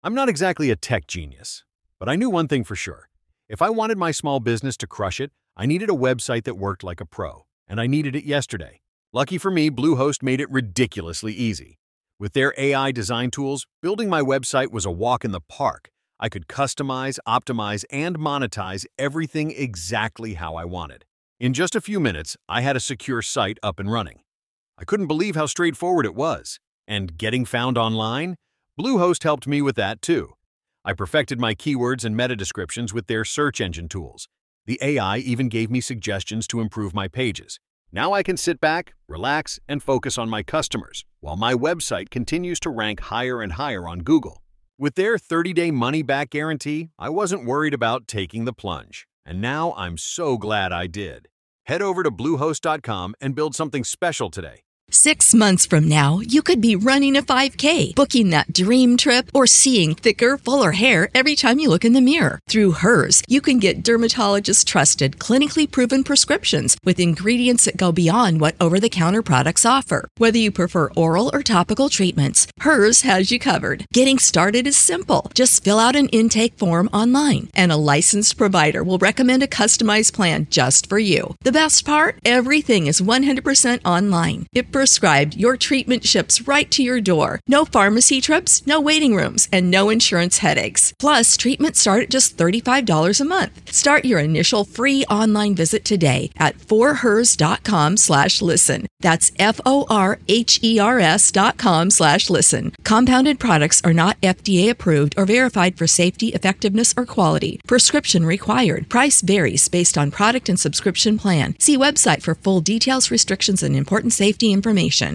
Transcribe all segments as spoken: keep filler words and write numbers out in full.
I'm not exactly a tech genius, but I knew one thing for sure. If I wanted my small business to crush it, I needed a website that worked like a pro, and I needed it yesterday. Lucky for me, Bluehost made it ridiculously easy. With their A I design tools, building my website was a walk in the park. I could customize, optimize, and monetize everything exactly how I wanted. In just a few minutes, I had a secure site up and running. I couldn't believe how straightforward it was. And getting found online? Bluehost helped me with that too. I perfected my keywords and meta descriptions with their search engine tools. The A I even gave me suggestions to improve my pages. Now I can sit back, relax, and focus on my customers, while my website continues to rank higher and higher on Google. With their thirty-day money-back guarantee, I wasn't worried about taking the plunge. And now I'm so glad I did. Head over to Bluehost dot com and build something special today. Six months from now, you could be running a five K, booking that dream trip, or seeing thicker, fuller hair every time you look in the mirror. Through Hers, you can get dermatologist-trusted, clinically proven prescriptions with ingredients that go beyond what over-the-counter products offer. Whether you prefer oral or topical treatments, Hers has you covered. Getting started is simple. Just fill out an intake form online, and a licensed provider will recommend a customized plan just for you. The best part? Everything is one hundred percent online. It prescribed, your treatment ships right to your door. No pharmacy trips, no waiting rooms, and no insurance headaches. Plus, treatments start at just thirty-five dollars a month. Start your initial free online visit today at forhers.com slash listen. That's F-O-R-H-E-R-S dot com slash listen. Compounded products are not F D A approved or verified for safety, effectiveness, or quality. Prescription required. Price varies based on product and subscription plan. See website for full details, restrictions, and important safety information.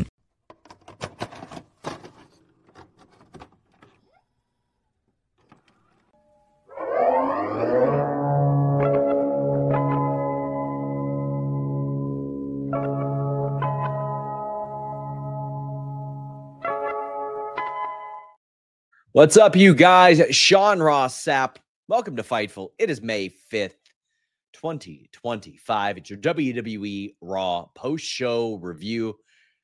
What's up, you guys? Sean Ross Sapp. Welcome to Fightful. It is May fifth, twenty twenty-five. It's your W W E Raw post-show review.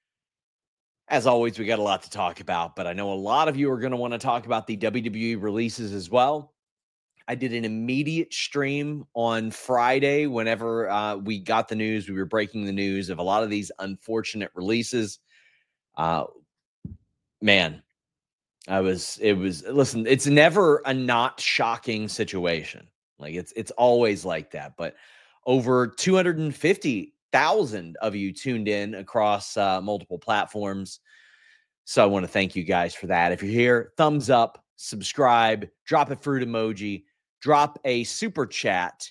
As always, we got a lot to talk about, but I know a lot of you are going to want to talk about the W W E releases as well. I did an immediate stream on Friday whenever uh, we got the news. We were breaking the news of a lot of these unfortunate releases. Uh, man, I was, it was, listen, it's never a not shocking situation. Like it's, it's always like that, but over two hundred fifty thousand of you tuned in across uh, multiple platforms. So I want to thank you guys for that. If you're here, thumbs up, subscribe, drop a fruit emoji, drop a super chat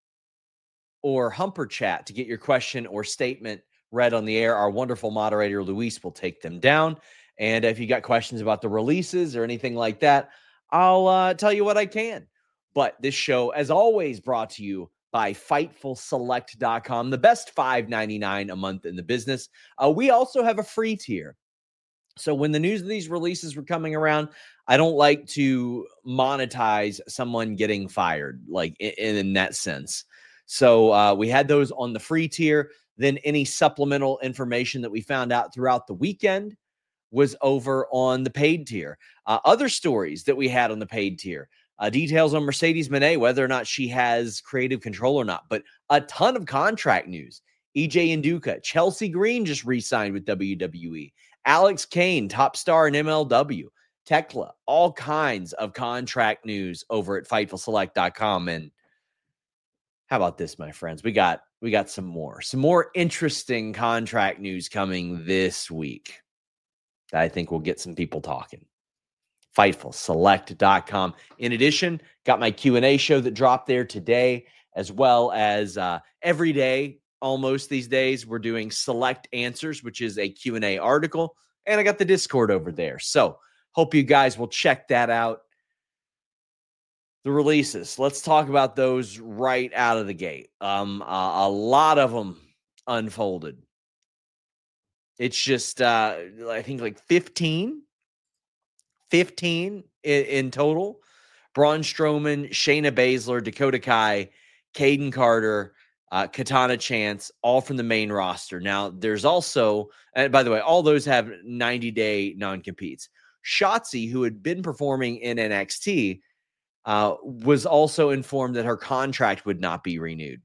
or humper chat to get your question or statement read on the air. Our wonderful moderator, Luis, will take them down. And if you got questions about the releases or anything like that, I'll uh, tell you what I can. But this show, as always, brought to you by Fightful Select dot com, the best five ninety-nine a month in the business. Uh, we also have a free tier. So when the news of these releases were coming around, I don't like to monetize someone getting fired, like in, in that sense. So uh, we had those on the free tier. Then any supplemental information that we found out throughout the weekend was over on the paid tier. Uh, other stories that we had on the paid tier. Uh, details on Mercedes Moné, whether or not she has creative control or not, but a ton of contract news. E J Nduka, Chelsea Green just re-signed with W W E. Alex Kane, top star in M L W. Tekla, all kinds of contract news over at Fightful Select dot com. And how about this, my friends? We got we got some more, some more interesting contract news coming this week that I think will get some people talking. Fightful Select dot com. In addition, got my Q and A show that dropped there today, as well as uh, every day, almost these days, we're doing Select Answers, which is a Q and A article, and I got the Discord over there. So hope you guys will check that out. The releases, let's talk about those right out of the gate. Um, uh, a lot of them unfolded. It's just, uh, I think like fifteen. fifteen in, in total. Braun Strowman, Shayna Baszler, Dakota Kai, Caden Carter, uh, Katana Chance, all from the main roster. Now, there's also, and by the way, all those have ninety-day non-competes. Shotzi, who had been performing in N X T, uh, was also informed that her contract would not be renewed.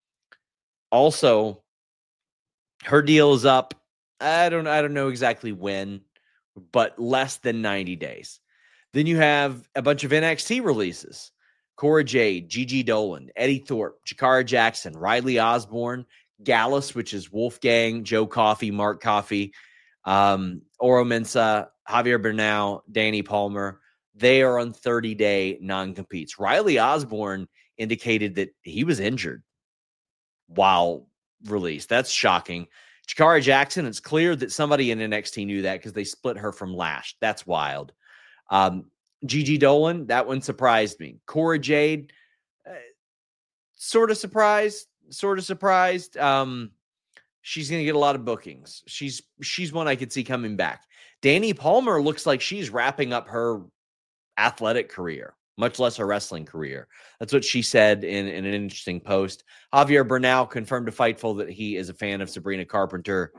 Also, her deal is up. I don't, I don't know exactly when, but less than ninety days. Then you have a bunch of N X T releases. Cora Jade, Gigi Dolan, Eddie Thorpe, Jakara Jackson, Riley Osborne, Gallus, which is Wolfgang, Joe Coffey, Mark Coffey, um, Oro Mensah, Javier Bernal, Danny Palmer. They are on thirty-day non-competes. Riley Osborne indicated that he was injured while released. That's shocking. Jakara Jackson, it's clear that somebody in N X T knew that because they split her from Lash. That's wild. Um, Gigi Dolan, that one surprised me. Cora Jade, uh, sort of surprised, sort of surprised. Um, she's going to get a lot of bookings. She's she's one I could see coming back. Danny Palmer looks like she's wrapping up her athletic career, much less her wrestling career. That's what she said in, in an interesting post. Javier Bernal confirmed to Fightful that he is a fan of Sabrina Carpenter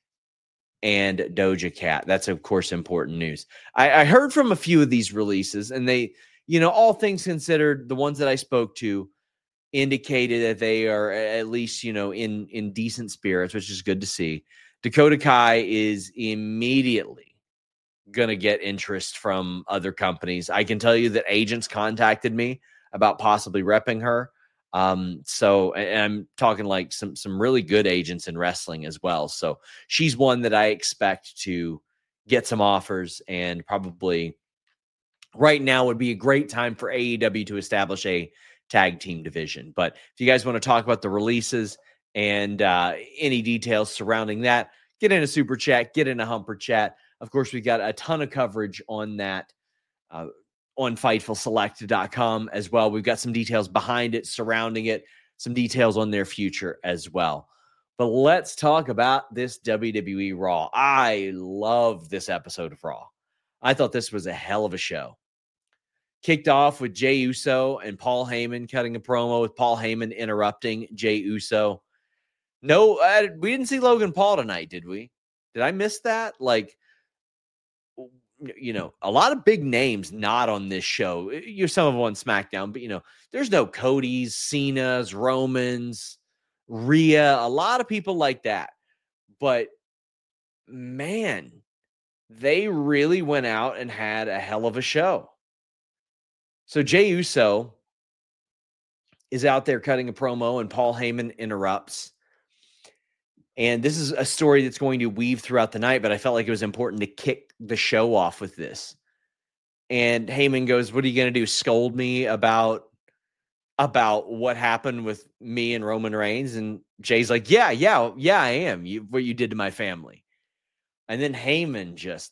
and Doja Cat. That's, of course, important news. I, I heard from a few of these releases, and they, you know, all things considered, the ones that I spoke to indicated that they are at least, you know, in, in decent spirits, which is good to see. Dakota Kai is immediately going to get interest from other companies. I can tell you that agents contacted me about possibly repping her. Um, so, and I'm talking like some, some really good agents in wrestling as well. So she's one that I expect to get some offers, and probably right now would be a great time for A E W to establish a tag team division. But if you guys want to talk about the releases and uh, any details surrounding that, get in a super chat, get in a humper chat. Of course, we've got a ton of coverage on that uh, on Fightful Select dot com as well. We've got some details behind it, surrounding it, some details on their future as well. But let's talk about this W W E Raw. I love this episode of Raw. I thought this was a hell of a show. Kicked off with Jey Uso and Paul Heyman cutting a promo, with Paul Heyman interrupting Jey Uso. No, I, we didn't see Logan Paul tonight, did we? Did I miss that? Like, you know, a lot of big names not on this show. You're some of them on SmackDown, but, you know, there's no Codys, Cenas, Romans, Rhea, a lot of people like that. But, man, they really went out and had a hell of a show. So Jey Uso is out there cutting a promo, and Paul Heyman interrupts. And this is a story that's going to weave throughout the night, but I felt like it was important to kick the show off with this. And Heyman goes, "What are you going to do? Scold me about, about what happened with me and Roman Reigns?" And Jay's like, yeah, yeah, yeah, I am. You, what you did to my family. And then Heyman just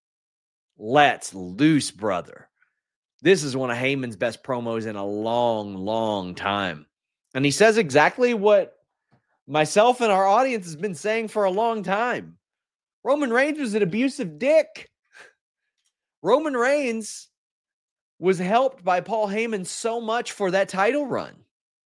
lets loose, brother. This is one of Heyman's best promos in a long, long time. And he says exactly what myself and our audience has been saying for a long time. Roman Reigns was an abusive dick. Roman Reigns was helped by Paul Heyman so much for that title run.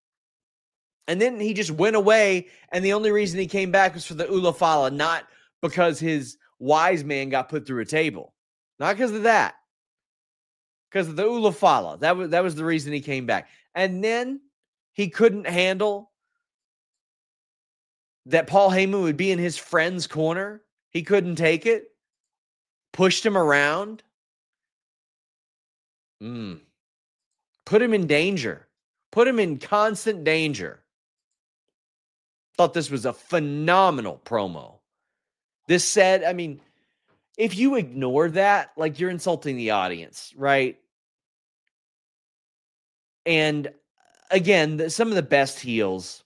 And then he just went away, and the only reason he came back was for the Ula Fala, not because his wise man got put through a table. Not because of that. Because of the Ula Fala. That was, that was the reason he came back. And then he couldn't handle that Paul Heyman would be in his friend's corner. He couldn't take it. Pushed him around. Mm. Put him in danger. Put him in constant danger. Thought this was a phenomenal promo. This said, I mean, if you ignore that, like, you're insulting the audience, right? And again, the, some of the best heels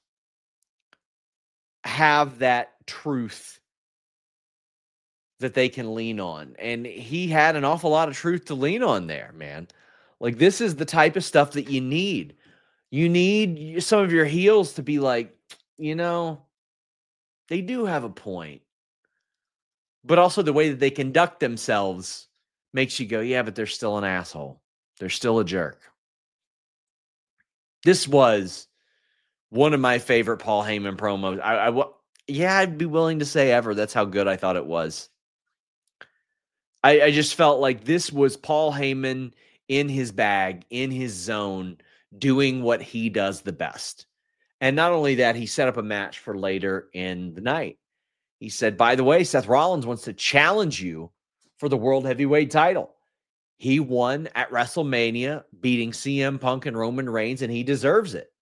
have that truth that they can lean on. And he had an awful lot of truth to lean on there, man. Like, this is the type of stuff that you need. You need some of your heels to be like, you know, they do have a point. But also the way that they conduct themselves makes you go, yeah, but they're still an asshole. They're still a jerk. This was one of my favorite Paul Heyman promos. I, I, yeah, I'd be willing to say ever. That's how good I thought it was. I, I just felt like this was Paul Heyman in his bag, in his zone, doing what he does the best. And not only that, he set up a match for later in the night. He said, by the way, Seth Rollins wants to challenge you for the World Heavyweight title. He won at WrestleMania, beating C M Punk and Roman Reigns, and he deserves it.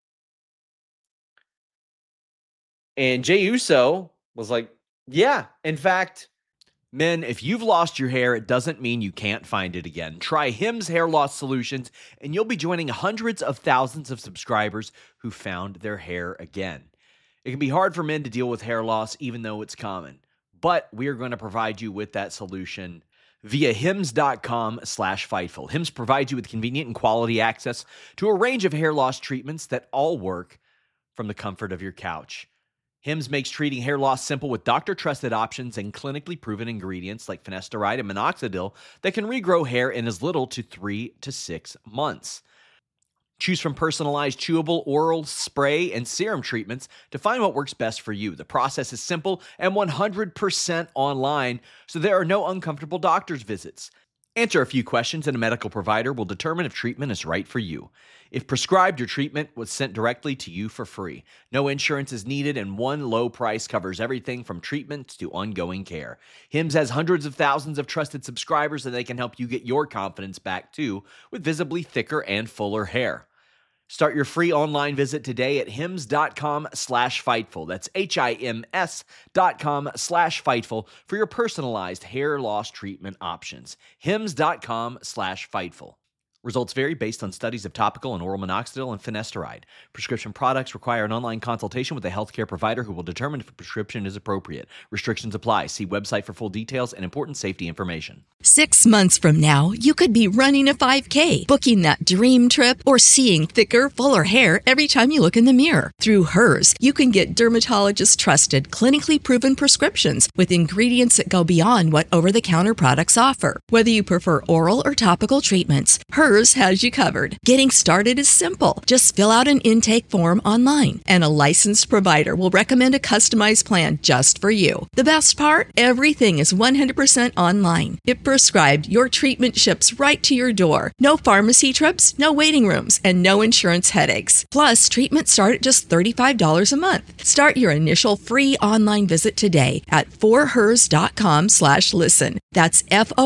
And Jey Uso was like, yeah, in fact, men, if you've lost your hair, it doesn't mean you can't find it again. Try Hims Hair Loss Solutions, and you'll be joining hundreds of thousands of subscribers who found their hair again. It can be hard for men to deal with hair loss, even though it's common. But we are going to provide you with that solution via hims.com slash Fightful. Hims provides you with convenient and quality access to a range of hair loss treatments that all work from the comfort of your couch. Hims makes treating hair loss simple with doctor-trusted options and clinically proven ingredients like finasteride and minoxidil that can regrow hair in as little to three to six months. Choose from personalized chewable, oral, spray, and serum treatments to find what works best for you. The process is simple and one hundred percent online, so there are no uncomfortable doctor's visits. Answer a few questions and a medical provider will determine if treatment is right for you. If prescribed, your treatment was sent directly to you for free. No insurance is needed, and one low price covers everything from treatments to ongoing care. Hims has hundreds of thousands of trusted subscribers, and they can help you get your confidence back too with visibly thicker and fuller hair. Start your free online visit today at hims.com slash Fightful. That's H-I-M-S dot com slash Fightful for your personalized hair loss treatment options. hims.com slash Fightful. Results vary based on studies of topical and oral minoxidil and finasteride. Prescription products require an online consultation with a healthcare provider who will determine if a prescription is appropriate. Restrictions apply. See website for full details and important safety information. Six months from now, you could be running a five K, booking that dream trip, or seeing thicker, fuller hair every time you look in the mirror. Through Hers, you can get dermatologist-trusted, clinically proven prescriptions with ingredients that go beyond what over-the-counter products offer. Whether you prefer oral or topical treatments, Hers has you covered. Getting started is simple. Just fill out an intake form online, and a licensed provider will recommend a customized plan just for you. The best part? Everything is one hundred percent online. If prescribed, your treatment ships right to your door. No pharmacy trips, no waiting rooms, and no insurance headaches. Plus, treatments start at just thirty-five dollars a month. Start your initial free online visit today at forhers.com slash listen. That's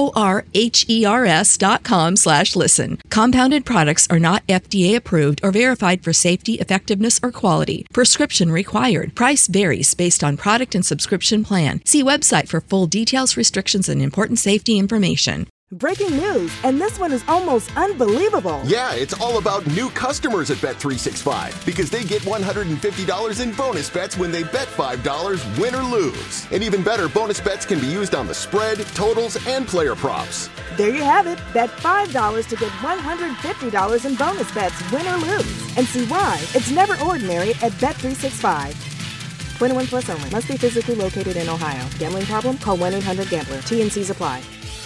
F-O-R-H-E-R-S dot com slash listen. Compounded products are not F D A approved or verified for safety, effectiveness, or quality. Prescription required. Price varies based on product and subscription plan. See website for full details, restrictions, and important safety information. Breaking news, and this one is almost unbelievable. Yeah, it's all about new customers at Bet three sixty-five because they get one hundred fifty dollars in bonus bets when they bet five dollars, win or lose. And even better, bonus bets can be used on the spread, totals, and player props. There you have it. Bet five dollars to get one hundred fifty dollars in bonus bets, win or lose. And see why it's never ordinary at Bet three sixty-five. twenty-one plus only. Must be physically located in Ohio. Gambling problem? Call one eight hundred gambler. T and C's apply.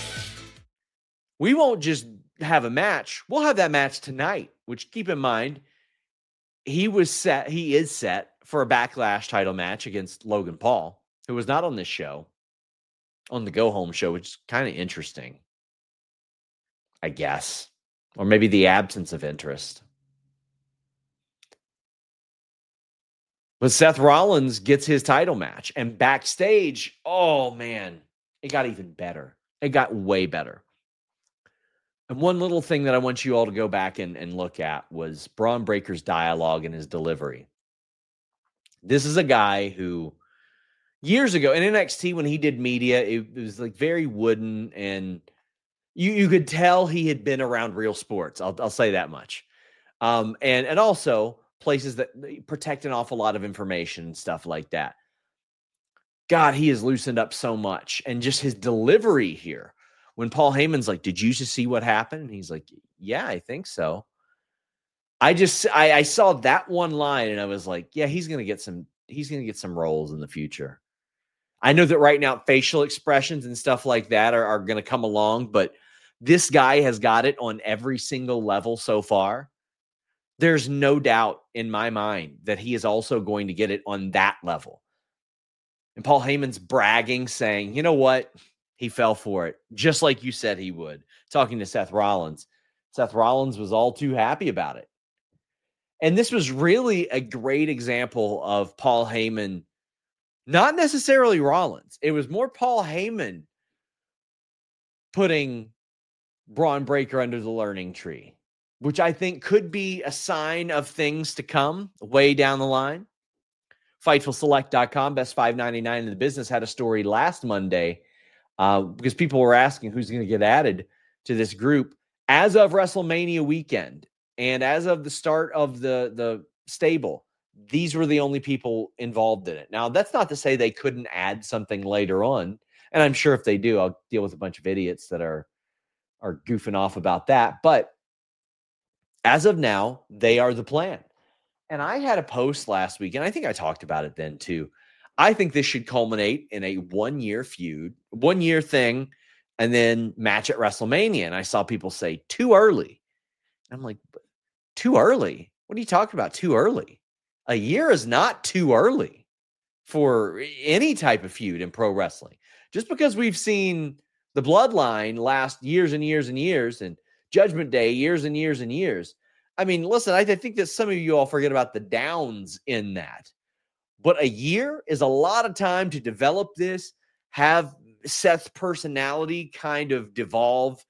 We won't just have a match. We'll have that match tonight, which, keep in mind, he was set, he is set for a Backlash title match against Logan Paul, who was not on this show, on the Go Home show, which is kind of interesting, I guess. Or maybe the absence of interest. But Seth Rollins gets his title match. And backstage, oh man, it got even better. It got way better. And one little thing that I want you all to go back and, and look at was Braun Breaker's dialogue and his delivery. This is a guy who years ago in N X T when he did media, it, it was like very wooden, and you you could tell he had been around real sports. I'll I'll say that much. Um, and and also places that protect an awful lot of information and stuff like that. God, he has loosened up so much, and just his delivery here. When Paul Heyman's like, did you just see what happened? And he's like, yeah, I think so. I just, I, I saw that one line and I was like, yeah, he's going to get some, he's going to get some roles in the future. I know that right now facial expressions and stuff like that are, are going to come along, but this guy has got it on every single level so far. There's no doubt in my mind that he is also going to get it on that level. And Paul Heyman's bragging, saying, you know what? he fell for it, just like you said he would. Talking to Seth Rollins, Seth Rollins was all too happy about it. And this was really a great example of Paul Heyman, not necessarily Rollins. It was more Paul Heyman putting Braun Breaker under the learning tree, which I think could be a sign of things to come way down the line. Fightful Select dot com, best five ninety-nine in the business, had a story last Monday uh, because people were asking who's going to get added to this group as of WrestleMania weekend. And as of the start of the, the stable, these were the only people involved in it. Now, that's not to say they couldn't add something later on. And I'm sure if they do, I'll deal with a bunch of idiots that are, are goofing off about that. But as of now, they are the plan. And I had a post last week, and I think I talked about it then too. I think this should culminate in a one-year feud, one-year thing, and then match at WrestleMania. And I saw people say, too early. I'm like, too early? What are you talking about? Too early? A year is not too early for any type of feud in pro wrestling. Just because we've seen the Bloodline last years and years and years, and Judgment Day years and years and years. I mean, listen, I, I think that some of you all forget about the downs in that. But a year is a lot of time to develop this, have Seth's personality kind of devolve,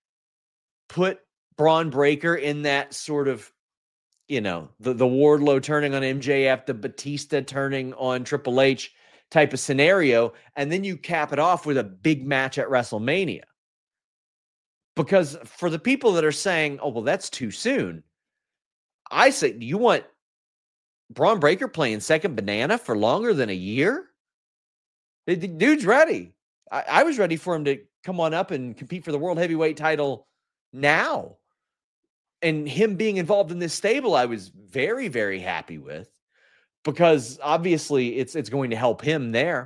put Braun Breaker in that sort of, you know, the, the Wardlow turning on M J F, the Batista turning on Triple H type of scenario, and then you cap it off with a big match at WrestleMania. Because for the people that are saying, oh, well, that's too soon, I say, do you want Braun Breaker playing second banana for longer than a year? The, the dude's ready. I, I was ready for him to come on up and compete for the World Heavyweight title now. And him being involved in this stable, I was very, very happy with, because obviously it's it's going to help him there.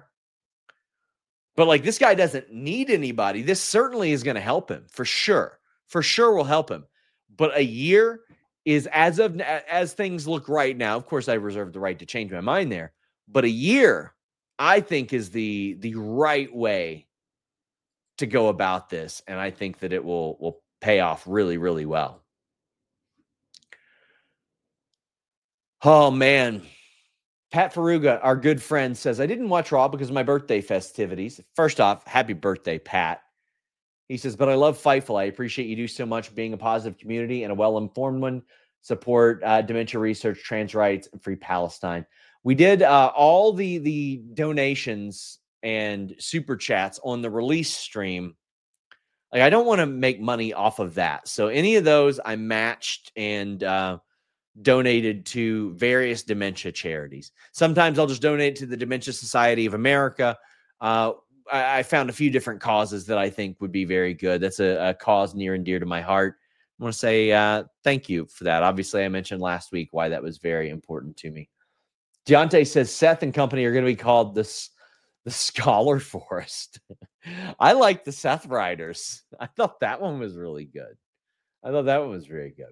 But like, this guy doesn't need anybody. This certainly is going to help him for sure. For sure will help him. But a year is, as of as things look right now, of course I reserve the right to change my mind there, but a year I think is the the right way to go about this, and I think that it will will pay off really, really well. Oh, man. Pat Faruga, our good friend, says, I didn't watch Raw because of my birthday festivities. First off, happy birthday, Pat. He says, but I love Fightful. I appreciate you do so much being a positive community and a well-informed one. Support uh, dementia research, trans rights, and free Palestine. We did uh, all the, the donations and super chats on the release stream. Like, I don't want to make money off of that. So any of those I matched and uh, donated to various dementia charities. Sometimes I'll just donate to the Dementia Society of America. Uh, I, I found a few different causes that I think would be very good. That's a, a cause near and dear to my heart. I want to say uh, thank you for that. Obviously, I mentioned last week why that was very important to me. Deontay says Seth and company are going to be called the, the Scholar Forest. I like the Seth Riders. I thought that one was really good. I thought that one was very good.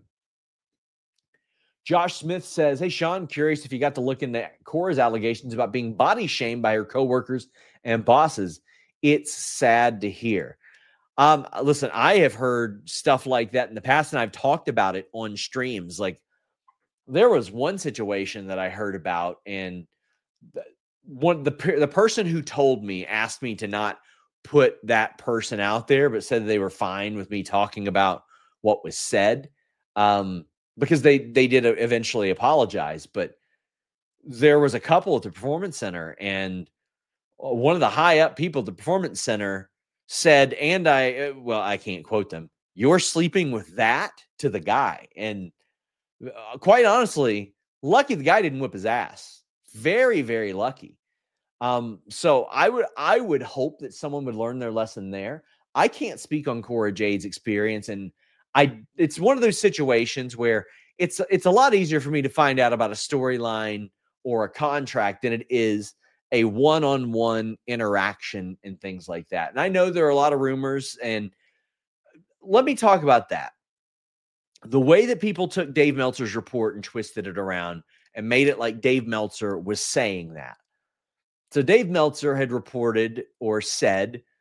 Josh Smith says, hey, Sean, curious if you got to look into Cora's allegations about being body shamed by her coworkers and bosses. It's sad to hear. Um, listen, I have heard stuff like that in the past, and I've talked about it on streams. Like, there was one situation that I heard about, and the, one the the person who told me asked me to not put that person out there, but said they were fine with me talking about what was said. Um, Because they they did eventually apologize, but there was a couple at the Performance Center, and one of the high up people at the Performance Center said, and I, well, I can't quote them, you're sleeping with that to the guy. And uh, quite honestly, lucky the guy didn't whip his ass. Very, very lucky. Um, so I would I would hope that someone would learn their lesson there. I can't speak on Cora Jade's experience, and I, it's one of those situations where it's it's a lot easier for me to find out about a storyline or a contract than it is a one-on-one interaction and things like that. And I know there are a lot of rumors, and let me talk about that. The way that people took Dave Meltzer's report and twisted it around and made it like Dave Meltzer was saying that. So Dave Meltzer had reported or said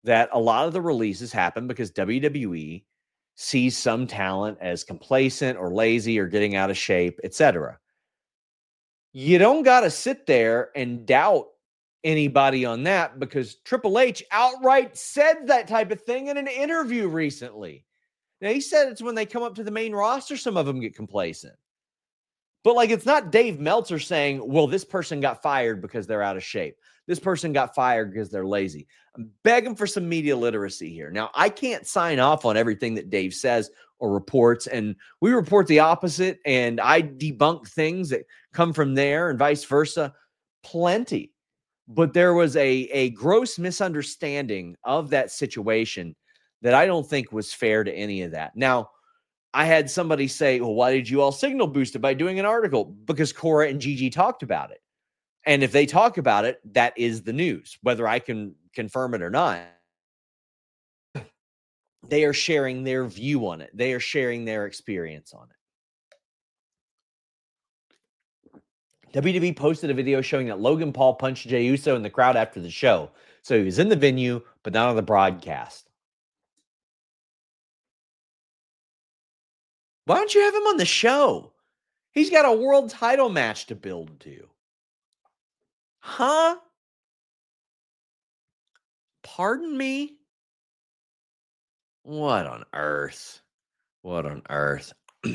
that a lot of the releases happen because W W E sees some talent as complacent or lazy or getting out of shape, et cetera. You don't got to sit there and doubt anybody on that, because Triple H outright said that type of thing in an interview recently. Now, he said it's when they come up to the main roster, some of them get complacent. But, like, it's not Dave Meltzer saying, well, this person got fired because they're out of shape. This person got fired because they're lazy. I'm begging for some media literacy here. Now, I can't sign off on everything that Dave says or reports, and we report the opposite, and I debunk things that come from there and vice versa. Plenty. But there was a, a gross misunderstanding of that situation that I don't think was fair to any of that. Now, I had somebody say, well, why did you all signal boost it by doing an article? Because Cora and Gigi talked about it. And if they talk about it, that is the news, whether I can confirm it or not. They are sharing their view on it. They are sharing their experience on it. W W E posted a video showing that Logan Paul punched Jey Uso in the crowd after the show. So he was in the venue, but not on the broadcast. Why don't you have him on the show? He's got a world title match to build to. Huh? Pardon me? What on earth? What on earth?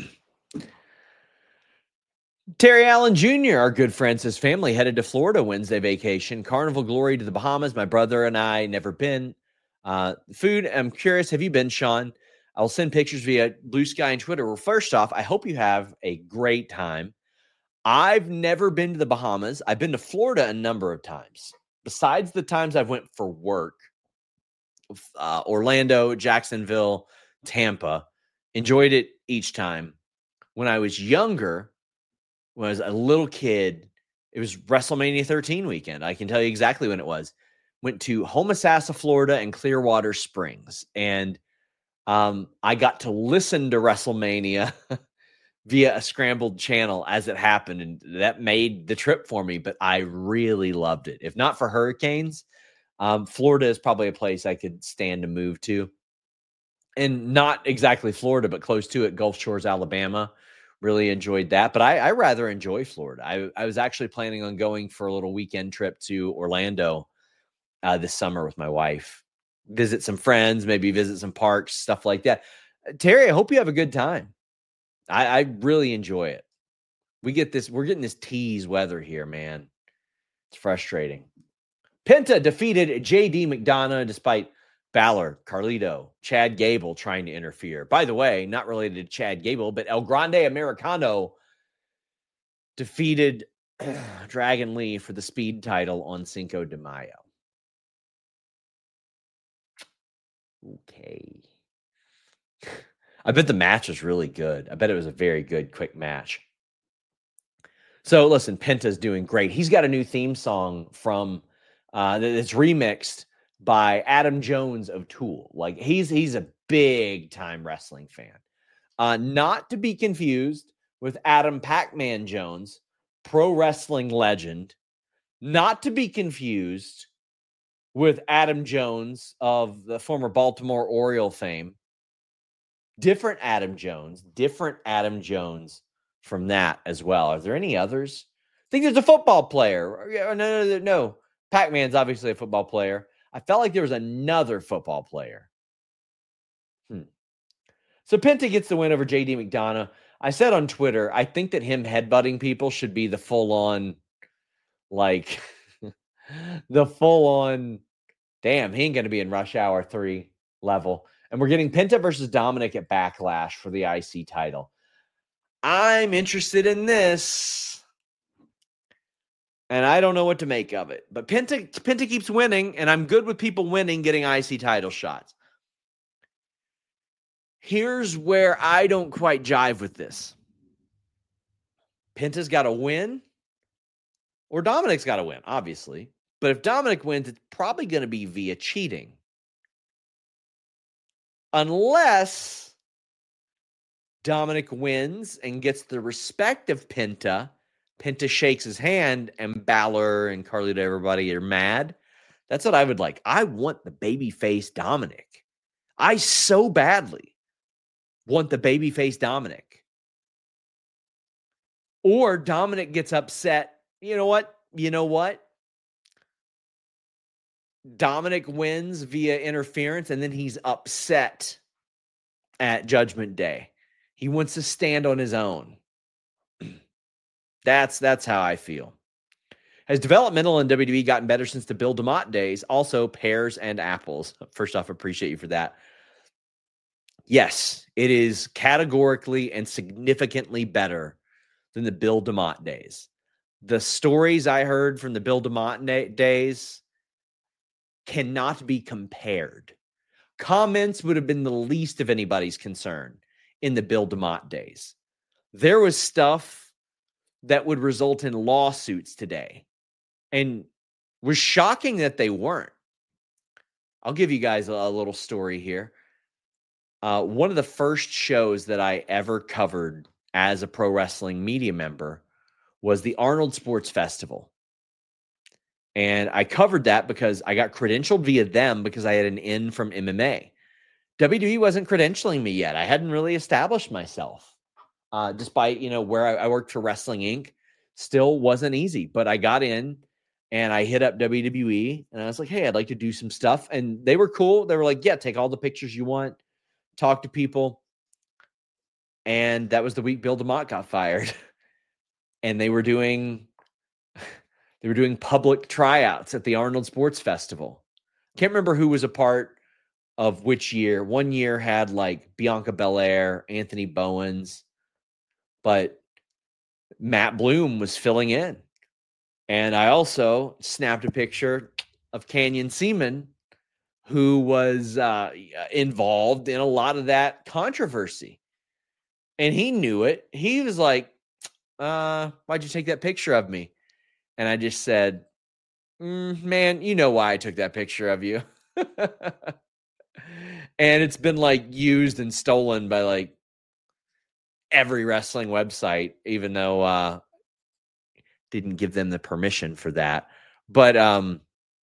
Terry Allen Junior, our good friends, his family headed to Florida Wednesday vacation. Carnival Glory to the Bahamas. My brother and I never been. Uh, food, I'm curious. Have you been, Sean? I'll send pictures via Blue Sky and Twitter. Well, first off, I hope you have a great time. I've never been to the Bahamas. I've been to Florida a number of times. Besides the times I've went for work, uh, Orlando, Jacksonville, Tampa, enjoyed it each time. When I was younger, when I was a little kid, it was WrestleMania thirteen weekend. I can tell you exactly when it was. Went to Homosassa, Florida, and Clearwater Springs. And um, I got to listen to WrestleMania via a scrambled channel as it happened. And that made the trip for me, but I really loved it. If not for hurricanes, um, Florida is probably a place I could stand to move to. And not exactly Florida, but close to it, Gulf Shores, Alabama. Really enjoyed that. But I, I rather enjoy Florida. I, I was actually planning on going for a little weekend trip to Orlando uh, this summer with my wife. Visit some friends, maybe visit some parks, stuff like that. Terry, I hope you have a good time. I, I really enjoy it. We get this, we're getting this tease weather here, man. It's frustrating. Penta defeated J D McDonough despite Balor, Carlito, Chad Gable trying to interfere. By the way, not related to Chad Gable, but El Grande Americano defeated Dragon Lee for the Speed title on Cinco de Mayo. Okay. I bet the match was really good. I bet it was a very good, quick match. So listen, Penta's doing great. He's got a new theme song from uh, that's remixed by Adam Jones of Tool. Like he's he's a big time wrestling fan. Uh, not to be confused with Adam Pac-Man Jones, pro wrestling legend. Not to be confused with Adam Jones of the former Baltimore Oriole fame. Different Adam Jones, different Adam Jones from that as well. Are there any others? I think there's a football player. No, no, no, no. Pac-Man's obviously a football player. I felt like there was another football player. Hmm. So Penta gets the win over J D McDonough. I said on Twitter, I think that him headbutting people should be the full-on, like, the full-on, damn, he ain't going to be in Rush Hour three level. And we're getting Penta versus Dominic at Backlash for the I C title. I'm interested in this. And I don't know what to make of it. But Penta, Penta keeps winning, and I'm good with people winning, getting I C title shots. Here's where I don't quite jive with this. Penta's got to win, or Dominic's got to win, obviously. But if Dominic wins, it's probably going to be via cheating. Unless Dominic wins and gets the respect of Penta. Penta shakes his hand, and Balor and Carlito, everybody are mad. That's what I would like. I want the babyface Dominic. I so badly want the babyface Dominic. Or Dominic gets upset. You know what? You know what? Dominic wins via interference, and then he's upset at Judgment Day. He wants to stand on his own. That's that's how I feel. Has developmental in W W E gotten better since the Bill DeMott days? Also, pears and apples. First off, appreciate you for that. Yes, it is categorically and significantly better than the Bill DeMott days. The stories I heard from the Bill DeMott na- days cannot be compared. Comments would have been the least of anybody's concern in the Bill DeMott days. There was stuff that would result in lawsuits today, and was shocking that they weren't. I'll give you guys a, a little story here. Uh, one of the first shows that I ever covered as a pro wrestling media member was the Arnold Sports Festival. And I covered that because I got credentialed via them because I had an in from M M A. W W E wasn't credentialing me yet. I hadn't really established myself. Uh, despite, you know, where I, I worked for Wrestling Incorporated, still wasn't easy. But I got in and I hit up W W E and I was like, hey, I'd like to do some stuff. And they were cool. They were like, yeah, take all the pictures you want, talk to people. And that was the week Bill DeMott got fired. And they were doing... They were doing public tryouts at the Arnold Sports Festival. Can't remember who was a part of which year. One year had like Bianca Belair, Anthony Bowens, but Matt Bloom was filling in. And I also snapped a picture of Canyon Seaman, who was uh, involved in a lot of that controversy. And he knew it. He was like, uh, why'd you take that picture of me? And I just said, mm, man, you know why I took that picture of you. And it's been like used and stolen by like every wrestling website, even though uh didn't give them the permission for that. But um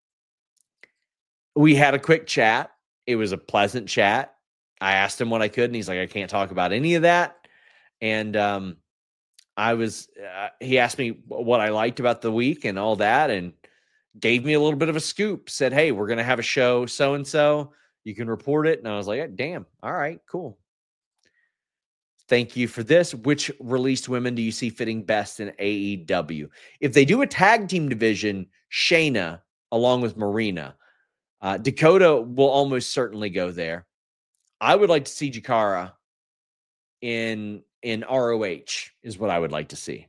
we had a quick chat. It was a pleasant chat. I asked him what I could, and he's like, I can't talk about any of that. And um I was, uh, he asked me what I liked about the week and all that, and gave me a little bit of a scoop, said, hey, we're going to have a show so-and-so. You can report it. And I was like, hey, damn. All right, cool. Thank you for this. Which released women do you see fitting best in A E W? If they do a tag team division, Shayna along with Marina. Uh, Dakota will almost certainly go there. I would like to see Jakara in... in R O H is what I would like to see.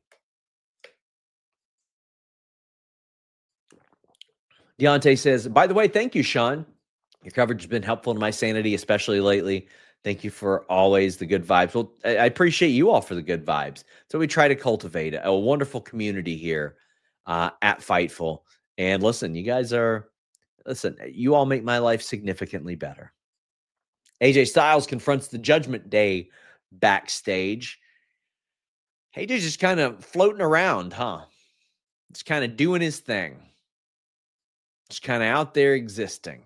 Deontay says, by the way, thank you, Sean. Your coverage has been helpful to my sanity, especially lately. Thank you for always the good vibes. Well, I appreciate you all for the good vibes. So we try to cultivate a wonderful community here uh, at Fightful. And listen, you guys are, listen, you all make my life significantly better. A J Styles confronts the Judgment Day backstage. A J's just kind of floating around, huh? Just kind of doing his thing. Just kind of out there existing.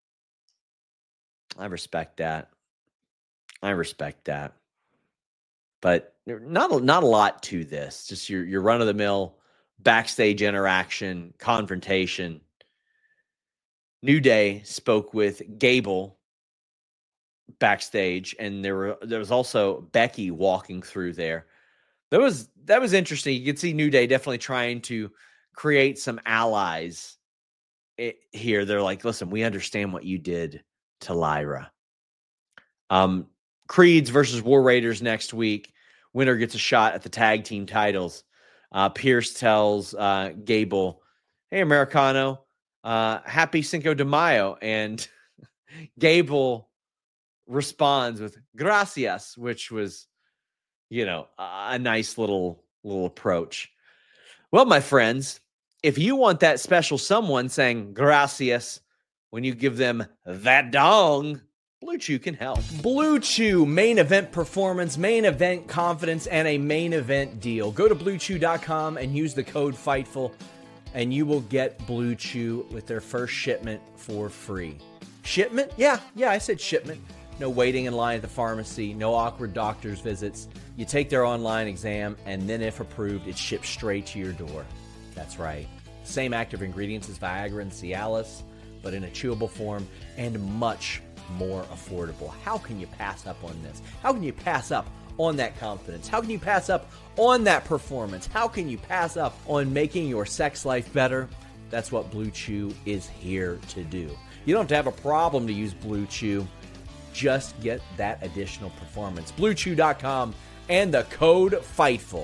I respect that. I respect that. But not, not a lot to this. Just your, your run-of-the-mill backstage interaction, confrontation. New Day spoke with Gable backstage, and there were there was also Becky walking through there. That was that was interesting. You could see New Day definitely trying to create some allies it, here. They're like, listen, we understand what you did to Lyra. Um, Creeds versus War Raiders next week. Winner gets a shot at the tag team titles. Uh, Pierce tells uh, Gable, hey, Americano, uh, happy Cinco de Mayo. And Gable responds with gracias, which was, you know, a nice little little approach. Well, my friends, if you want that special someone saying gracias when you give them that dong, Blue Chew can help. Blue Chew, main event performance, main event confidence, and a main event deal. Go to blue chew dot com and use the code FIGHTFUL. and you will get Blue Chew with their first shipment for free. Shipment? Yeah, yeah, I said shipment. No waiting in line at the pharmacy, no awkward doctor's visits. You take their online exam, and then if approved, it's shipped straight to your door. That's right. Same active ingredients as Viagra and Cialis, but in a chewable form and much more affordable. How can you pass up on this? How can you pass up on that confidence? How can you pass up on that performance? How can you pass up on making your sex life better? That's what Blue Chew is here to do. You don't have to have a problem to use Blue Chew. Just get that additional performance. Blue Chew dot com and the code FIGHTFUL.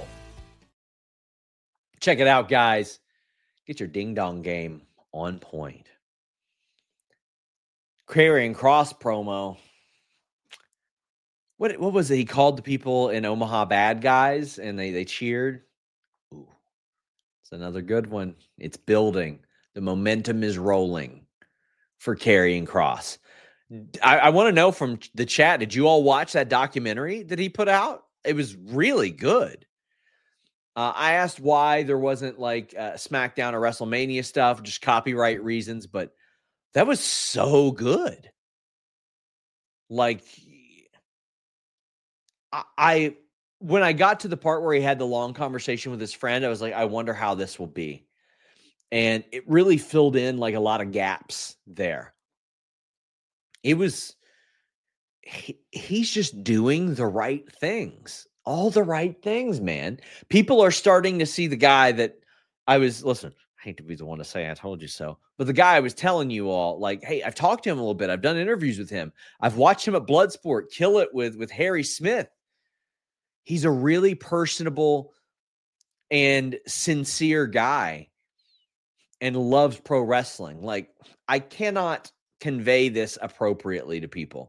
Check it out, guys. Get your ding-dong game on point. Karrion Kross promo. What what was it? He called the people in Omaha bad guys, and they, they cheered. Ooh, it's another good one. It's building. The momentum is rolling for Karrion Kross. I, I want to know from the chat, did you all watch that documentary that he put out? It was really good. Uh, I asked why there wasn't like uh, SmackDown or WrestleMania stuff, just copyright reasons, but that was so good. Like, I, I when I got to the part where he had the long conversation with his friend, I was like, I wonder how this will be. And it really filled in like a lot of gaps there. It was, he, he's just doing the right things. All the right things, man. People are starting to see the guy that I was, listen, I hate to be the one to say I told you so, but the guy I was telling you all, like, hey, I've talked to him a little bit. I've done interviews with him. I've watched him at Bloodsport kill it with, with Harry Smith. He's a really personable and sincere guy and loves pro wrestling. Like, I cannot convey this appropriately to people.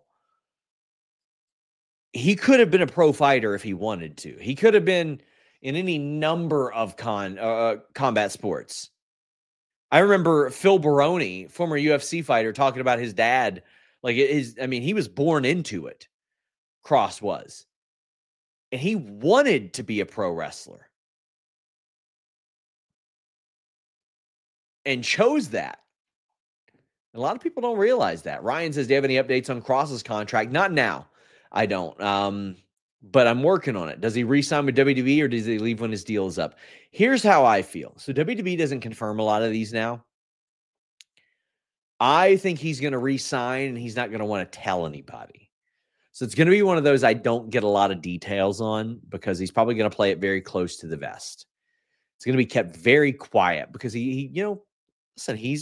He could have been a pro fighter if he wanted to. He could have been in any number of con uh, combat sports. I remember Phil Baroni, former U F C fighter, talking about his dad. Like his, I mean, he was born into it. Kross was, and he wanted to be a pro wrestler, and chose that. A lot of people don't realize that. Ryan says, do you have any updates on Kross's contract? Not now. I don't. Um, but I'm working on it. Does he re-sign with W W E or does he leave when his deal is up? Here's how I feel. So W W E doesn't confirm a lot of these now. I think he's going to re-sign and he's not going to want to tell anybody. So it's going to be one of those I don't get a lot of details on because he's probably going to play it very close to the vest. It's going to be kept very quiet because he, he you know, listen, he's,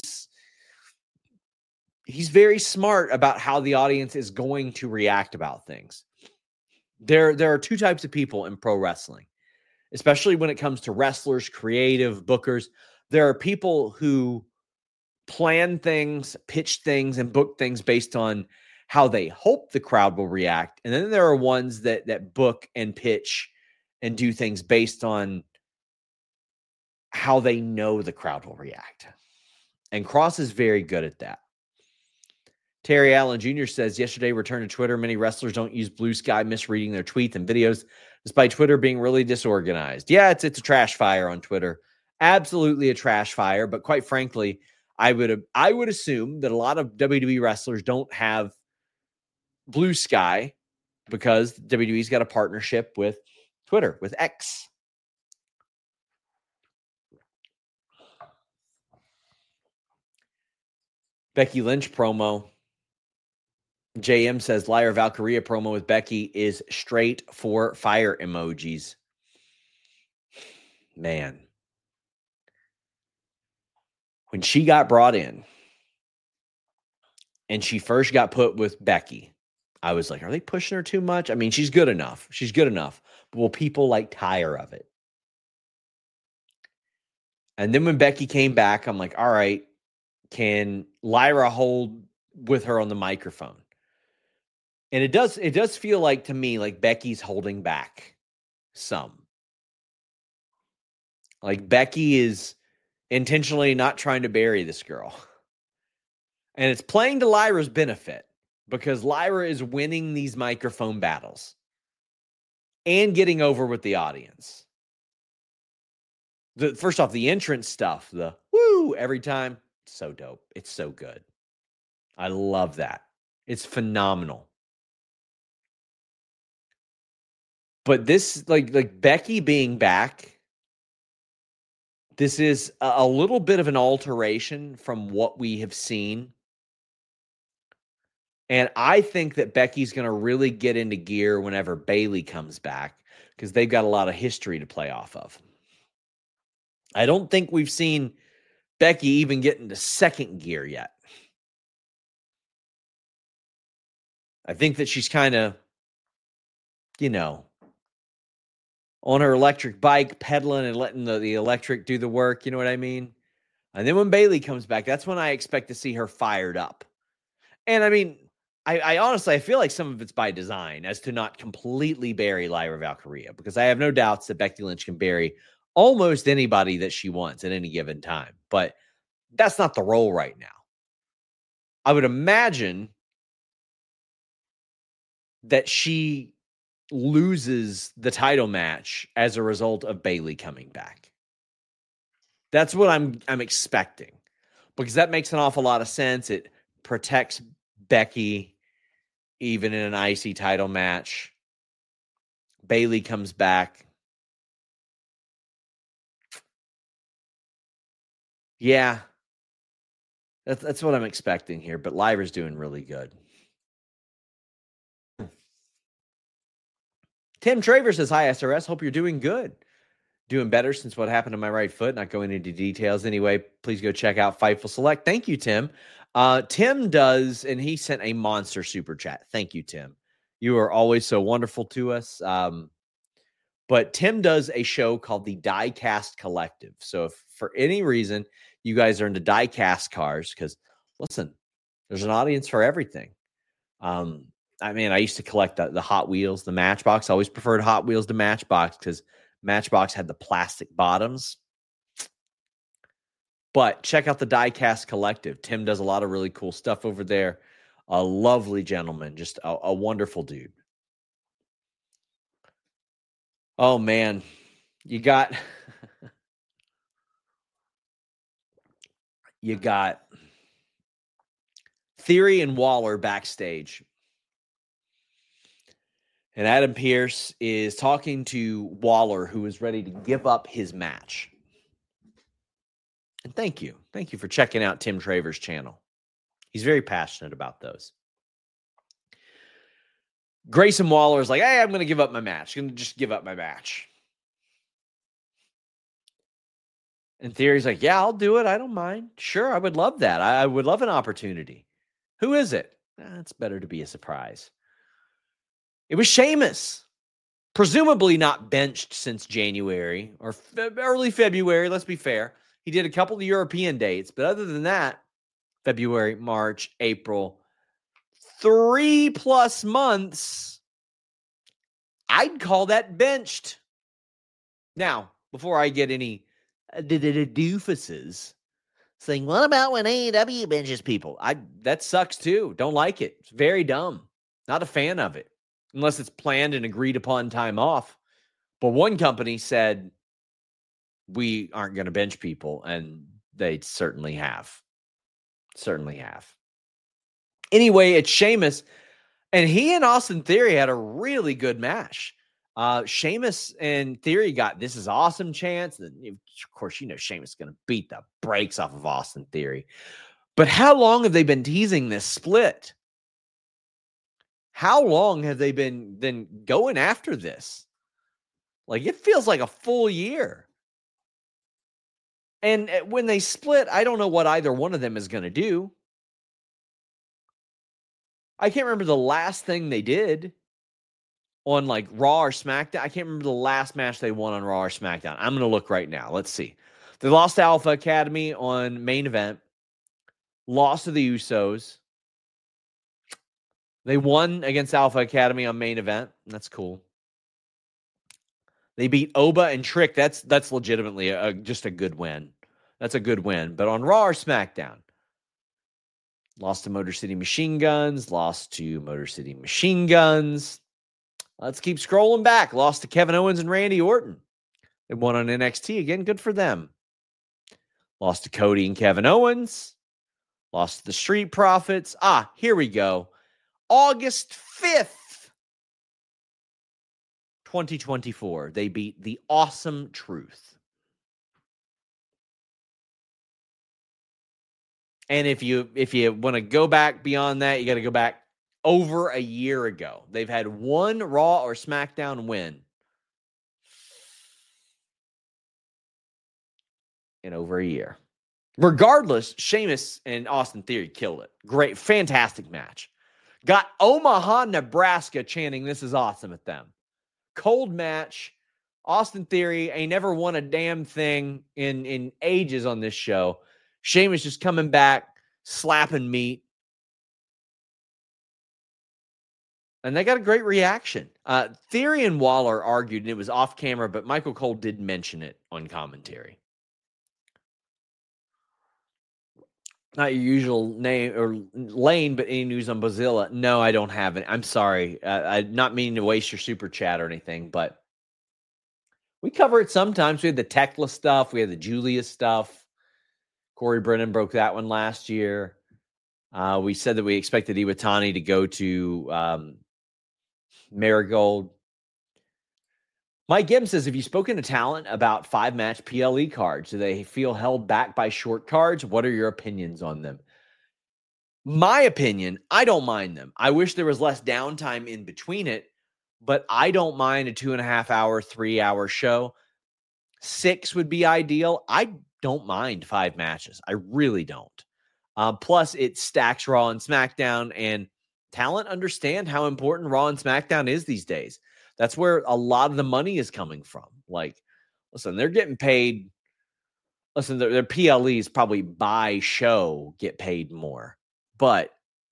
He's very smart about how the audience is going to react about things. There, there are two types of people in pro wrestling, especially when it comes to wrestlers, creative, bookers. There are people who plan things, pitch things, and book things based on how they hope the crowd will react. And then there are ones that that book and pitch and do things based on how they know the crowd will react. And Kross is very good at that. Terry Allen Junior says, yesterday returned to Twitter. Many wrestlers don't use Blue Sky, misreading their tweets and videos, despite Twitter being really disorganized. Yeah, it's it's a trash fire on Twitter. Absolutely a trash fire. But quite frankly, I would I would assume that a lot of W W E wrestlers don't have Blue Sky because W W E's got a partnership with Twitter, with X. Becky Lynch promo. J M says, Liar Valkyria promo with Becky is straight for fire emojis. Man. When she got brought in and she first got put with Becky, I was like, are they pushing her too much? I mean, she's good enough. She's good enough. But will people like tire of it? And then when Becky came back, I'm like, all right, can Lyra hold with her on the microphone? And it does, it does feel like to me, like Becky's holding back some. Like Becky is intentionally not trying to bury this girl. And it's playing to Lyra's benefit because Lyra is winning these microphone battles and getting over with the audience. The, first off, the entrance stuff, the woo every time. So dope. It's so good. I love that. It's phenomenal. But this, like, like Becky being back, this is a, a little bit of an alteration from what we have seen. And I think that Becky's going to really get into gear whenever Bayley comes back because they've got a lot of history to play off of. I don't think we've seen Becky even get into second gear yet. I think that she's kind of, you know, on her electric bike, pedaling and letting the, the electric do the work. You know what I mean? And then when Bayley comes back, that's when I expect to see her fired up. And I mean, I, I honestly, I feel like some of it's by design as to not completely bury Lyra Valkyria, because I have no doubts that Becky Lynch can bury almost anybody that she wants at any given time. But that's not the role right now. I would imagine that she loses the title match as a result of Bayley coming back. That's what I'm I'm expecting, because that makes an awful lot of sense. It protects Becky even in an icy title match. Bayley comes back. Yeah. That's that's what I'm expecting here, but Lyra's doing really good. Tim Travers says, hi, S R S. Hope you're doing good. Doing better since what happened to my right foot. Not going into details. Anyway, please go check out Fightful Select. Thank you, Tim. Uh, Tim does, and he sent a monster super chat. Thank you, Tim. You are always so wonderful to us. Um, but Tim does a show called the Diecast Collective. So if for any reason you guys are into diecast cars, because listen, there's an audience for everything. Um, I mean, I used to collect the, the Hot Wheels, the Matchbox. I always preferred Hot Wheels to Matchbox because Matchbox had the plastic bottoms. But check out the Diecast Collective. Tim does a lot of really cool stuff over there. A lovely gentleman, just a, a wonderful dude. Oh, man. You got... you got Theory and Waller backstage. And Adam Pearce is talking to Waller, who is ready to give up his match. And thank you. Thank you for checking out Tim Travers' channel. He's very passionate about those. Grayson Waller is like, hey, I'm going to give up my match. I'm going to just give up my match. And Theory's like, yeah, I'll do it. I don't mind. Sure, I would love that. I, I would love an opportunity. Who is it? Eh, it's better to be a surprise. It was Sheamus, presumably not benched since January or fe- early February. Let's be fair. He did a couple of European dates, but other than that, February, March, April, three plus months, I'd call that benched. Now, before I get any doofuses saying, what about when A E W benches people? I that sucks too. Don't like it. It's very dumb. Not a fan of it. Unless it's planned and agreed upon time off. But one company said, we aren't going to bench people, and they certainly have. Certainly have. Anyway, it's Sheamus, and he and Austin Theory had a really good match. Uh, Sheamus and Theory got this is awesome chance. And of course, you know Sheamus is going to beat the brakes off of Austin Theory. But how long have they been teasing this split? How long have they been then going after this? Like, it feels like a full year. And when they split, I don't know what either one of them is going to do. I can't remember the last thing they did on like Raw or SmackDown. I can't remember the last match they won on Raw or SmackDown. I'm going to look right now. Let's see. They lost to Alpha Academy on main event. Lost to the Usos. They won against Alpha Academy on main event. That's cool. They beat Oba and Trick. That's that's legitimately a, a, just a good win. That's a good win. But on Raw or SmackDown, lost to Motor City Machine Guns. Lost to Motor City Machine Guns. Let's keep scrolling back. Lost to Kevin Owens and Randy Orton. They won on N X T again. Good for them. Lost to Cody and Kevin Owens. Lost to the Street Profits. Ah, here we go. August fifth, twenty twenty-four. They beat the Awesome Truth. And if you if you want to go back beyond that, you got to go back over a year ago. They've had one Raw or SmackDown win in over a year. Regardless, Sheamus and Austin Theory killed it. Great, fantastic match. Got Omaha, Nebraska chanting, "This is awesome" at them. Cold match. Austin Theory ain't never won a damn thing in, in ages on this show. Sheamus just coming back, slapping meat. And they got a great reaction. Uh, Theory and Waller argued, and it was off camera, but Michael Cole did mention it on commentary. Not your usual name or lane, but any news on Bozilla? No, I don't have it. I'm sorry. Uh, I'm not meaning to waste your super chat or anything, but we cover it sometimes. We had the Tekla stuff. We had the Julia stuff. Corey Brennan broke that one last year. Uh, we said that we expected Iwatani to go to um, Marigold. Mike Gibbs says, have you spoken to talent about five-match P L E cards? Do they feel held back by short cards? What are your opinions on them? My opinion, I don't mind them. I wish there was less downtime in between it, but I don't mind a two-and-a-half-hour, three-hour show. Six would be ideal. I don't mind five matches. I really don't. Uh, plus, it stacks Raw and SmackDown, and talent understand how important Raw and SmackDown is these days. That's where a lot of the money is coming from. Like, listen, they're getting paid. Listen, their, their P L Es probably by show get paid more. But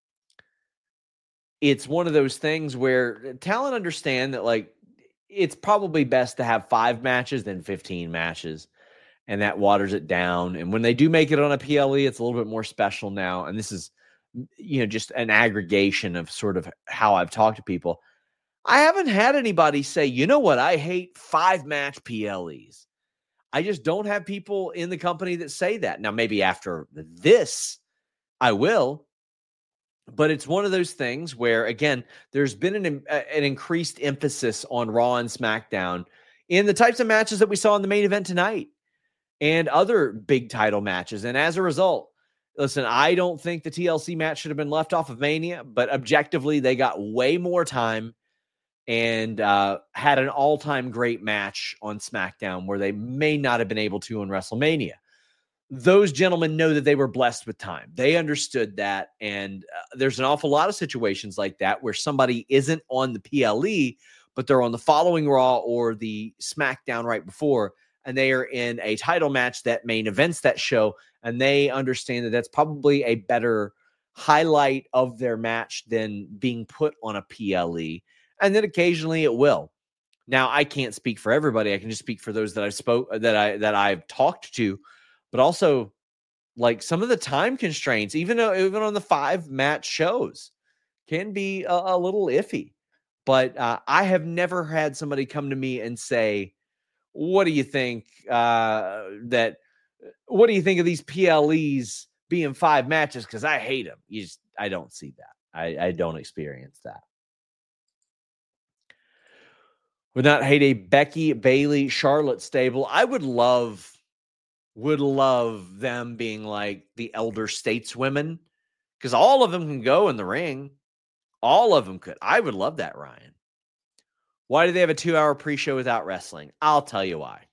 it's one of those things where talent understand that, like, it's probably best to have five matches than fifteen matches. And that waters it down. And when they do make it on a P L E, it's a little bit more special now. And this is, you know, just an aggregation of sort of how I've talked to people. I haven't had anybody say, you know what, I hate five-match P L Es. I just don't have people in the company that say that. Now, maybe after this, I will. But it's one of those things where, again, there's been an, an increased emphasis on Raw and SmackDown in the types of matches that we saw in the main event tonight and other big title matches. And as a result, listen, I don't think the T L C match should have been left off of Mania, but objectively, they got way more time and uh, had an all-time great match on SmackDown where they may not have been able to on WrestleMania. Those gentlemen know that they were blessed with time. They understood that, and uh, there's an awful lot of situations like that where somebody isn't on the P L E, but they're on the following Raw or the SmackDown right before, and they are in a title match that main events that show, and they understand that that's probably a better highlight of their match than being put on a P L E. And then occasionally it will. Now, I can't speak for everybody. I can just speak for those that I've spoke that I that I've talked to, but also like some of the time constraints, even though even on the five match shows, can be a, a little iffy. But uh, I have never had somebody come to me and say, "What do you think uh, that? What do you think of these P L Es being five matches?" Because I hate them. You just, I don't see that. I, I don't experience that. Would not hate a Becky, Bayley, Charlotte stable. I would love, would love them being like the elder stateswomen, because all of them can go in the ring. All of them could. I would love that, Ryan. Why do they have a two-hour pre-show without wrestling? I'll tell you why.